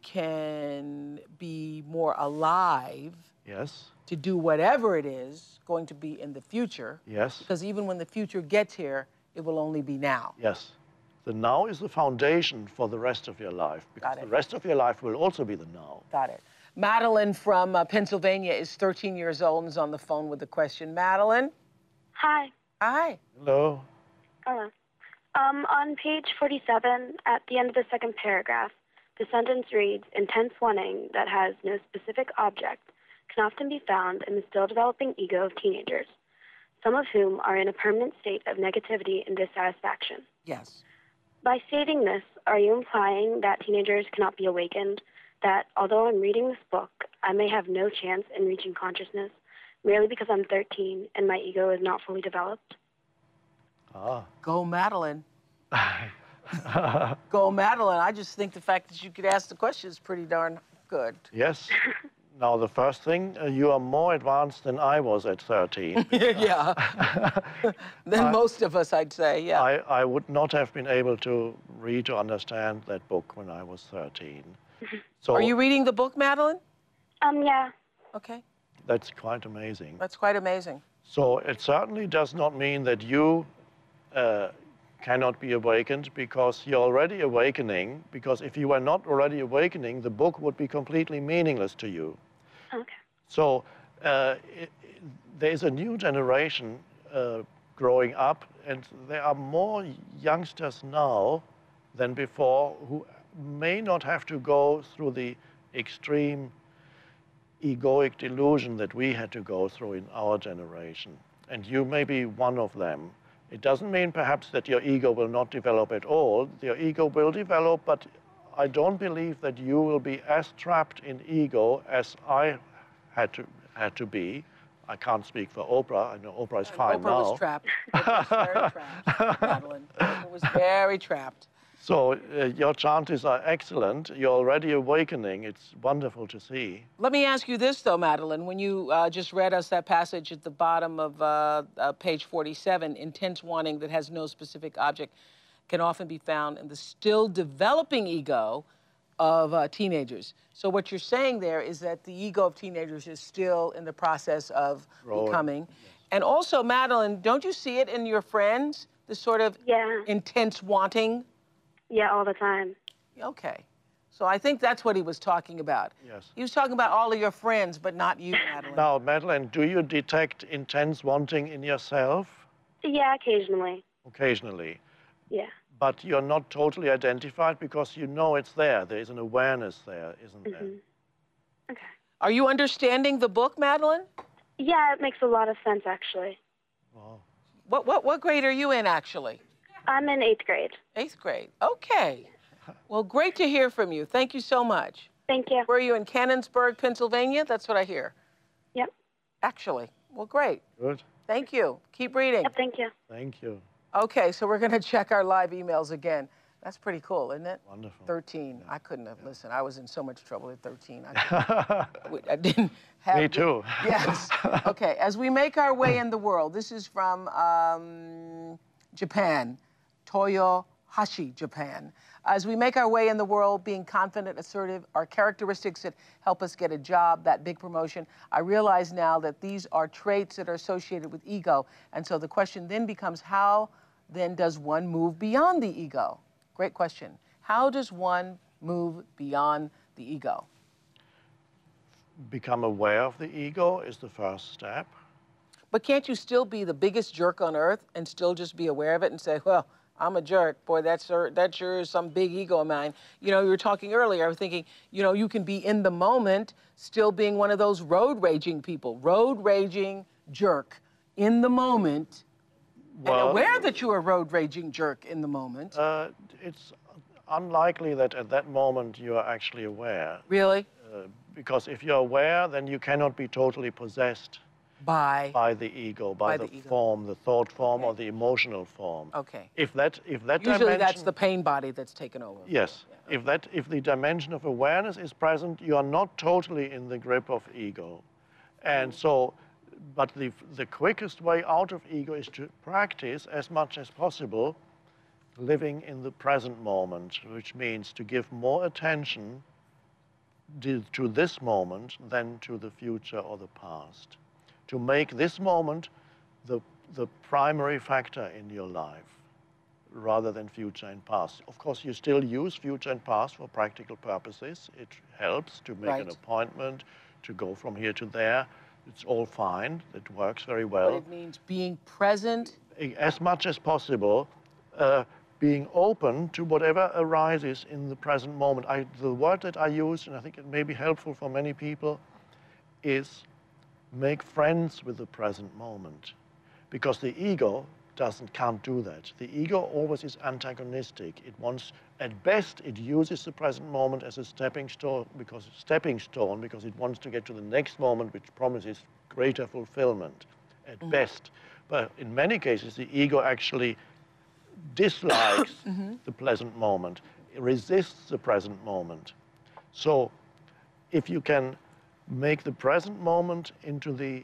can be more alive yes, to do whatever it is going to be in the future. yes, Because even when the future gets here, it will only be now. yes. The now is the foundation for the rest of your life, because Got it. the rest of your life will also be the now. Got it. Madeline from uh, Pennsylvania is thirteen years old and is on the phone with a question. Madeline? Hi. Hi. Hello? Hello. Um, on page forty-seven, at the end of the second paragraph, the sentence reads, intense wanting that has no specific object can often be found in the still developing ego of teenagers, some of whom are in a permanent state of negativity and dissatisfaction. Yes. By stating this, are you implying that teenagers cannot be awakened, that although I'm reading this book, I may have no chance in reaching consciousness merely because I'm thirteen and my ego is not fully developed? Ah. Go, Madeline. Go, Madeline. I just think the fact that you could ask the question is pretty darn good. Yes. Now, the first thing, uh, you are more advanced than I was at thirteen. Yeah. Than I- most of us, I'd say, yeah. I, I would not have been able to read or understand that book when I was thirteen. So Are you reading the book, Madeline? Um, yeah. Okay. that's quite amazing. That's quite amazing. So it certainly does not mean that you uh, cannot be awakened, because you're already awakening, because if you were not already awakening, the book would be completely meaningless to you. Okay. So uh, it, there is a new generation uh, growing up, and there are more youngsters now than before who may not have to go through the extreme egoic delusion that we had to go through in our generation. And you may be one of them. It doesn't mean perhaps that your ego will not develop at all. Your ego will develop, but I don't believe that you will be as trapped in ego as I had to, had to be. I can't speak for Oprah. I know Oprah is fine Oprah now. was trapped. Oprah was very trapped, Madeline. Oprah was very trapped. So uh, your chances are excellent. You're already awakening. It's wonderful to see. Let me ask you this, though, Madeline. When you uh, just read us that passage at the bottom of uh, uh, page forty-seven, intense wanting that has no specific object can often be found in the still developing ego of uh, teenagers. So what you're saying there is that the ego of teenagers is still in the process of Growing. becoming. And also, Madeline, don't you see it in your friends, this sort of Yeah. intense wanting? Yeah, all the time. Okay. So I think that's what he was talking about. Yes. He was talking about all of your friends, but not you, Madeline. Now, Madeline, do you detect intense wanting in yourself? Yeah, occasionally. Occasionally. Yeah. But you're not totally identified, because you know it's there. There is an awareness there, isn't there? Mm-hmm. Okay. Are you understanding the book, Madeline? Yeah, it makes a lot of sense, actually. Wow. What, what, what grade are you in, actually? I'm in eighth grade. Eighth grade. Okay. Well, great to hear from you. Thank you so much. Thank you. Were you in Canonsburg, Pennsylvania? That's what I hear. Yep. Actually. Well, great. Good. Thank you. Keep reading. Yep, thank you. Thank you. Okay, so we're going to check our live emails again. That's pretty cool, isn't it? Wonderful. thirteen. Yeah. I couldn't have Yeah. listened. I was in so much trouble at thirteen. I, I didn't have. Me too. Yes. Okay, as we make our way in the world, this is from um, Japan, Toyohashi, Japan. As we make our way in the world, being confident, assertive, are characteristics that help us get a job, that big promotion. I realize now that these are traits that are associated with ego. And so the question then becomes, how then does one move beyond the ego? Great question. How does one move beyond the ego? Become aware of the ego is the first step. But can't you still be the biggest jerk on earth and still just be aware of it and say, well, I'm a jerk. Boy, that's sure, that sure is some big ego of mine. You know, you were talking earlier, I was thinking, you know, you can be in the moment still being one of those road raging people, road raging jerk in the moment, Well, and aware that you're a road raging jerk in the moment. Uh, it's unlikely that at that moment you are actually aware. Really? Uh, because if you're aware, then you cannot be totally possessed By? by the ego, by, By the, the ego. form, the thought form, Okay. or the emotional form. Okay. If that, if that Usually dimension, that's the pain body that's taken over. yes. Yeah. If that, if the dimension of awareness is present, you are not totally in the grip of ego, and so. But the, the quickest way out of ego is to practice as much as possible living in the present moment, which means to give more attention to, to this moment than to the future or the past. To make this moment the, the primary factor in your life rather than future and past. Of course, you still use future and past for practical purposes. It helps to make Right. an appointment, to go from here to there. It's all fine. It works very well. But it means being present. As much as possible, uh, being open to whatever arises in the present moment. I, the word that I use, and I think it may be helpful for many people, is make friends with the present moment. Because the ego doesn't, can't do that. The ego always is antagonistic. It wants, at best, it uses the present moment as a stepping stone because stepping stone because it wants to get to the next moment, which promises greater fulfillment, at mm-hmm. best. But in many cases, the ego actually dislikes mm-hmm. the pleasant moment. It resists the present moment. So, if you can make the present moment into the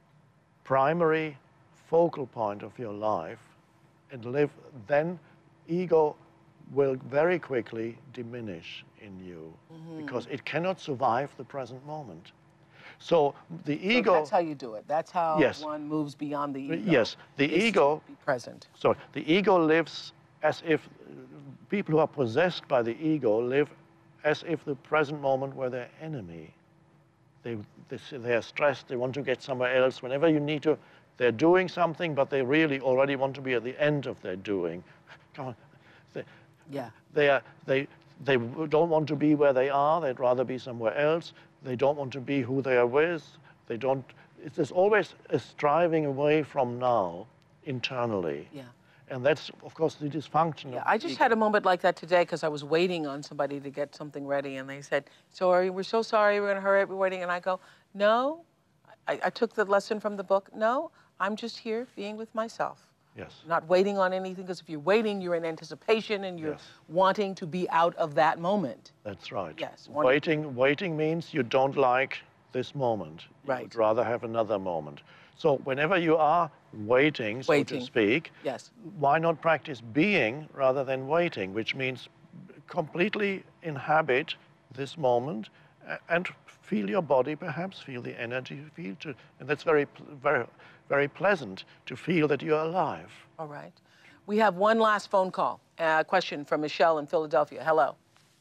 primary focal point of your life and live, then ego will very quickly diminish in you mm-hmm. because it cannot survive the present moment. So the ego... So that's how you do it. That's how yes. one moves beyond the ego. Yes, the ego... Be present. Sorry, the ego lives as if people who are possessed by the ego live as if the present moment were their enemy. They, they, they are stressed, they want to get somewhere else. Whenever you need to, they're doing something, but they really already want to be at the end of their doing. Come on. They, yeah. They, are, they, they don't want to be where they are, they'd rather be somewhere else. They don't want to be who they are with. They don't, it's, there's always a striving away from now internally. Yeah. And that's, of course, the dysfunction. Yeah, I just had a moment like that today because I was waiting on somebody to get something ready, and they said, sorry, we're so sorry, we're going to hurry up, we're waiting. And I go, no. I, I took the lesson from the book. No, I'm just here being with myself. Yes. Not waiting on anything, because if you're waiting, you're in anticipation, and you're yes. wanting to be out of that moment. That's right. Yes. Waiting, waiting means you don't like this moment. Right. You would rather have another moment. So whenever you are waiting, so waiting. to speak, yes. why not practice being rather than waiting, which means completely inhabit this moment and feel your body, perhaps feel the energy, feel to, and that's very, very, very pleasant to feel that you're alive. All right. We have one last phone call. A uh, question from Michelle in Philadelphia. Hello.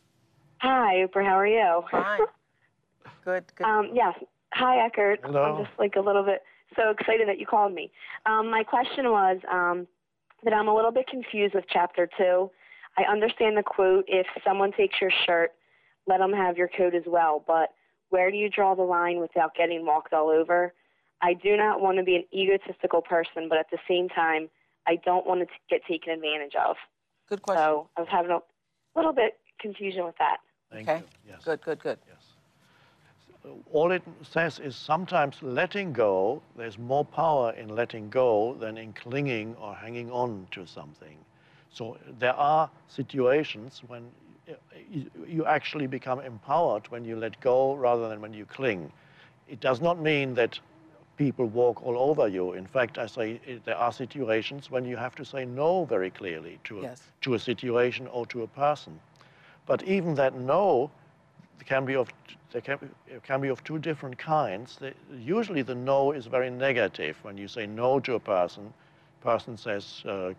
Hi, Oprah. How are you? Fine. Good. Good. Um, yes. Hi, Eckhart. Hello. I'm just like a little bit so excited that you called me. Um, my question was um, that I'm a little bit confused with chapter two. I understand the quote, if someone takes your shirt, let them have your coat as well. But where do you draw the line without getting walked all over? I do not want to be an egotistical person, but at the same time, I don't want to get taken advantage of. Good question. So I was having a little bit confusion with that. Thank Okay. you. Yes. Good, good, good. Yes. All it says is sometimes letting go, there's more power in letting go than in clinging or hanging on to something. So there are situations when you actually become empowered when you let go rather than when you cling. It does not mean that people walk all over you. In fact, I say there are situations when you have to say no very clearly to a, Yes. to a situation or to a person. But even that no can be of, there can, it can be of two different kinds. The, usually the no is very negative. When you say no to a person, person says, uh,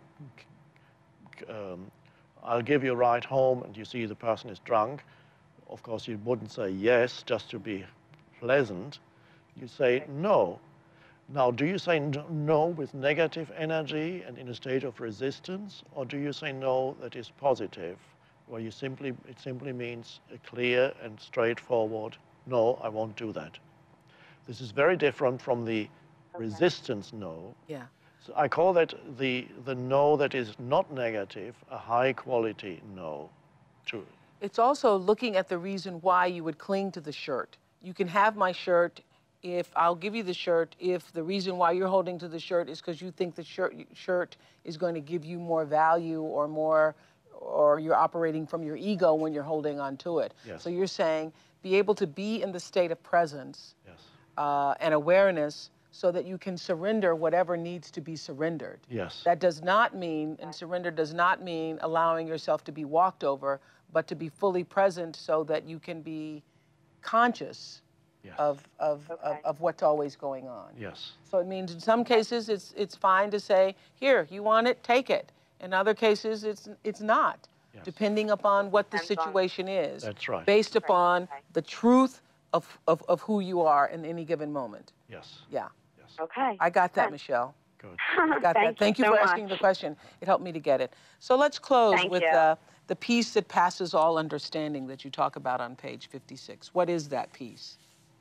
um, I'll give you a ride home, and you see the person is drunk. Of course, you wouldn't say yes just to be pleasant. You say no. Now, do you say no with negative energy and in a state of resistance, or do you say no that is positive, where you simply, it simply means a clear and straightforward, no, I won't do that. This is very different from the okay. resistance no. Yeah. So I call that the, the no that is not negative, a high quality no. To It's also looking at the reason why you would cling to the shirt. You can have my shirt if I'll give you the shirt if the reason why you're holding to the shirt is because you think the shirt, shirt is going to give you more value or more, or you're operating from your ego when you're holding on to it. Yes. So you're saying be able to be in the state of presence yes. uh, and awareness so that you can surrender whatever needs to be surrendered. Yes. That does not mean, and surrender does not mean allowing yourself to be walked over, but to be fully present so that you can be conscious yes. of, of, okay. of, of what's always going on. Yes. So it means in some cases it's, it's fine to say, here, you want it, take it. In other cases, it's, it's not, yes. depending upon what the situation is. That's right. Based upon right. the truth of, of, of who you are in any given moment. Yes. Yeah. Yes. Okay. I got that, Good. Michelle. Good. I got Thank that. Thank you, you for so asking much. the question. It helped me to get it. So let's close Thank with uh, the peace that passes all understanding that you talk about on page fifty-six. What is that peace?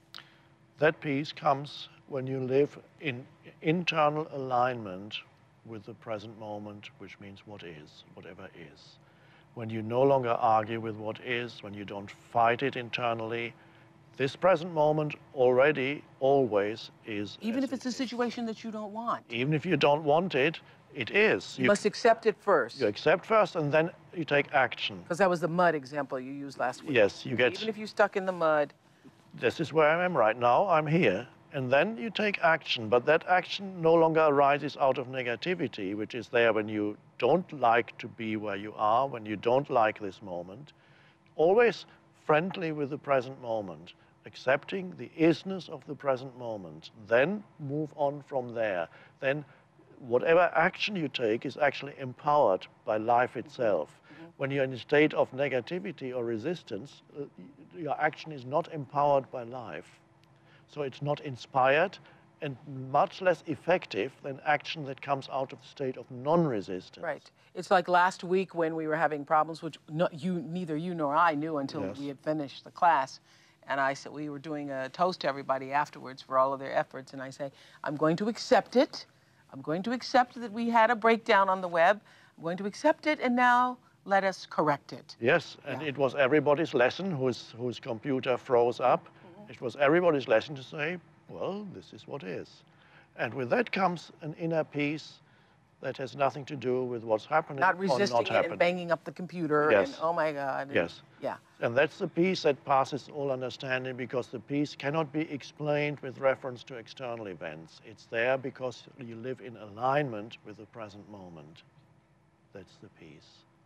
That peace comes when you live in internal alignment with the present moment, which means what is, whatever is. When you no longer argue with what is, when you don't fight it internally, this present moment already, always is. Even if it's a situation that you don't want. Even if you don't want it, it is. You, you must accept it first. You accept first, and then you take action. Because that was the mud example you used last week. Yes, you get... Even if you're stuck in the mud. This is where I am right now. I'm here. And then you take action, but that action no longer arises out of negativity, which is there when you don't like to be where you are, when you don't like this moment. Always friendly with the present moment, accepting the isness of the present moment, then move on from there. Then whatever action you take is actually empowered by life itself. Mm-hmm. When you're in a state of negativity or resistance, uh, your action is not empowered by life. So it's not inspired and much less effective than action that comes out of the state of non-resistance. Right. It's like last week when we were having problems, which no, you, neither you nor I knew until yes. we had finished the class. And I said, we were doing a toast to everybody afterwards for all of their efforts. And I say, I'm going to accept it. I'm going to accept that we had a breakdown on the web. I'm going to accept it, and now let us correct it. Yes, and yeah. it was everybody's lesson whose, whose computer froze up. It was everybody's lesson to say, well, this is what is. And with that comes an inner peace that has nothing to do with what's happening not resisting or not it happening. and banging up the computer yes. and oh my God. And, yes. Yeah. And that's the peace that passes all understanding, because the peace cannot be explained with reference to external events. It's there because you live in alignment with the present moment. That's the peace.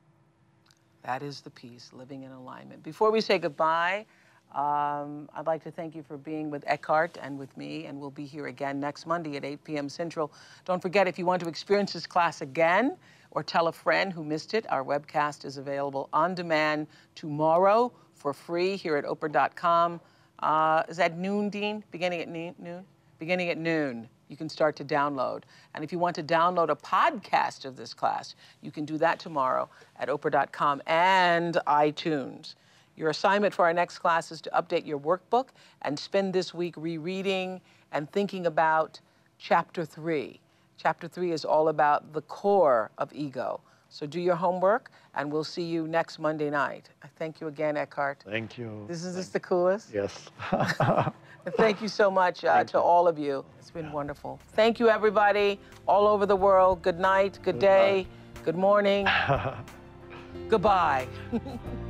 That is the peace, living in alignment. Before we say goodbye, Um, I'd like to thank you for being with Eckhart and with me, and we'll be here again next Monday at eight p m Central. Don't forget, if you want to experience this class again or tell a friend who missed it, our webcast is available on demand tomorrow for free here at Oprah dot com. Uh, is that noon, Dean? Beginning at noon? Beginning at noon. You can start to download. And if you want to download a podcast of this class, you can do that tomorrow at Oprah dot com and iTunes. Your assignment for our next class is to update your workbook and spend this week rereading and thinking about chapter three. Chapter three is all about the core of ego. So do your homework, and we'll see you next Monday night. I thank you again, Eckhart. Thank you. This is this the coolest? Yes. And thank you so much uh, to all of you. It's been wonderful. Thank you, everybody, all over the world. Good night, good, good day, night. Good morning. Goodbye.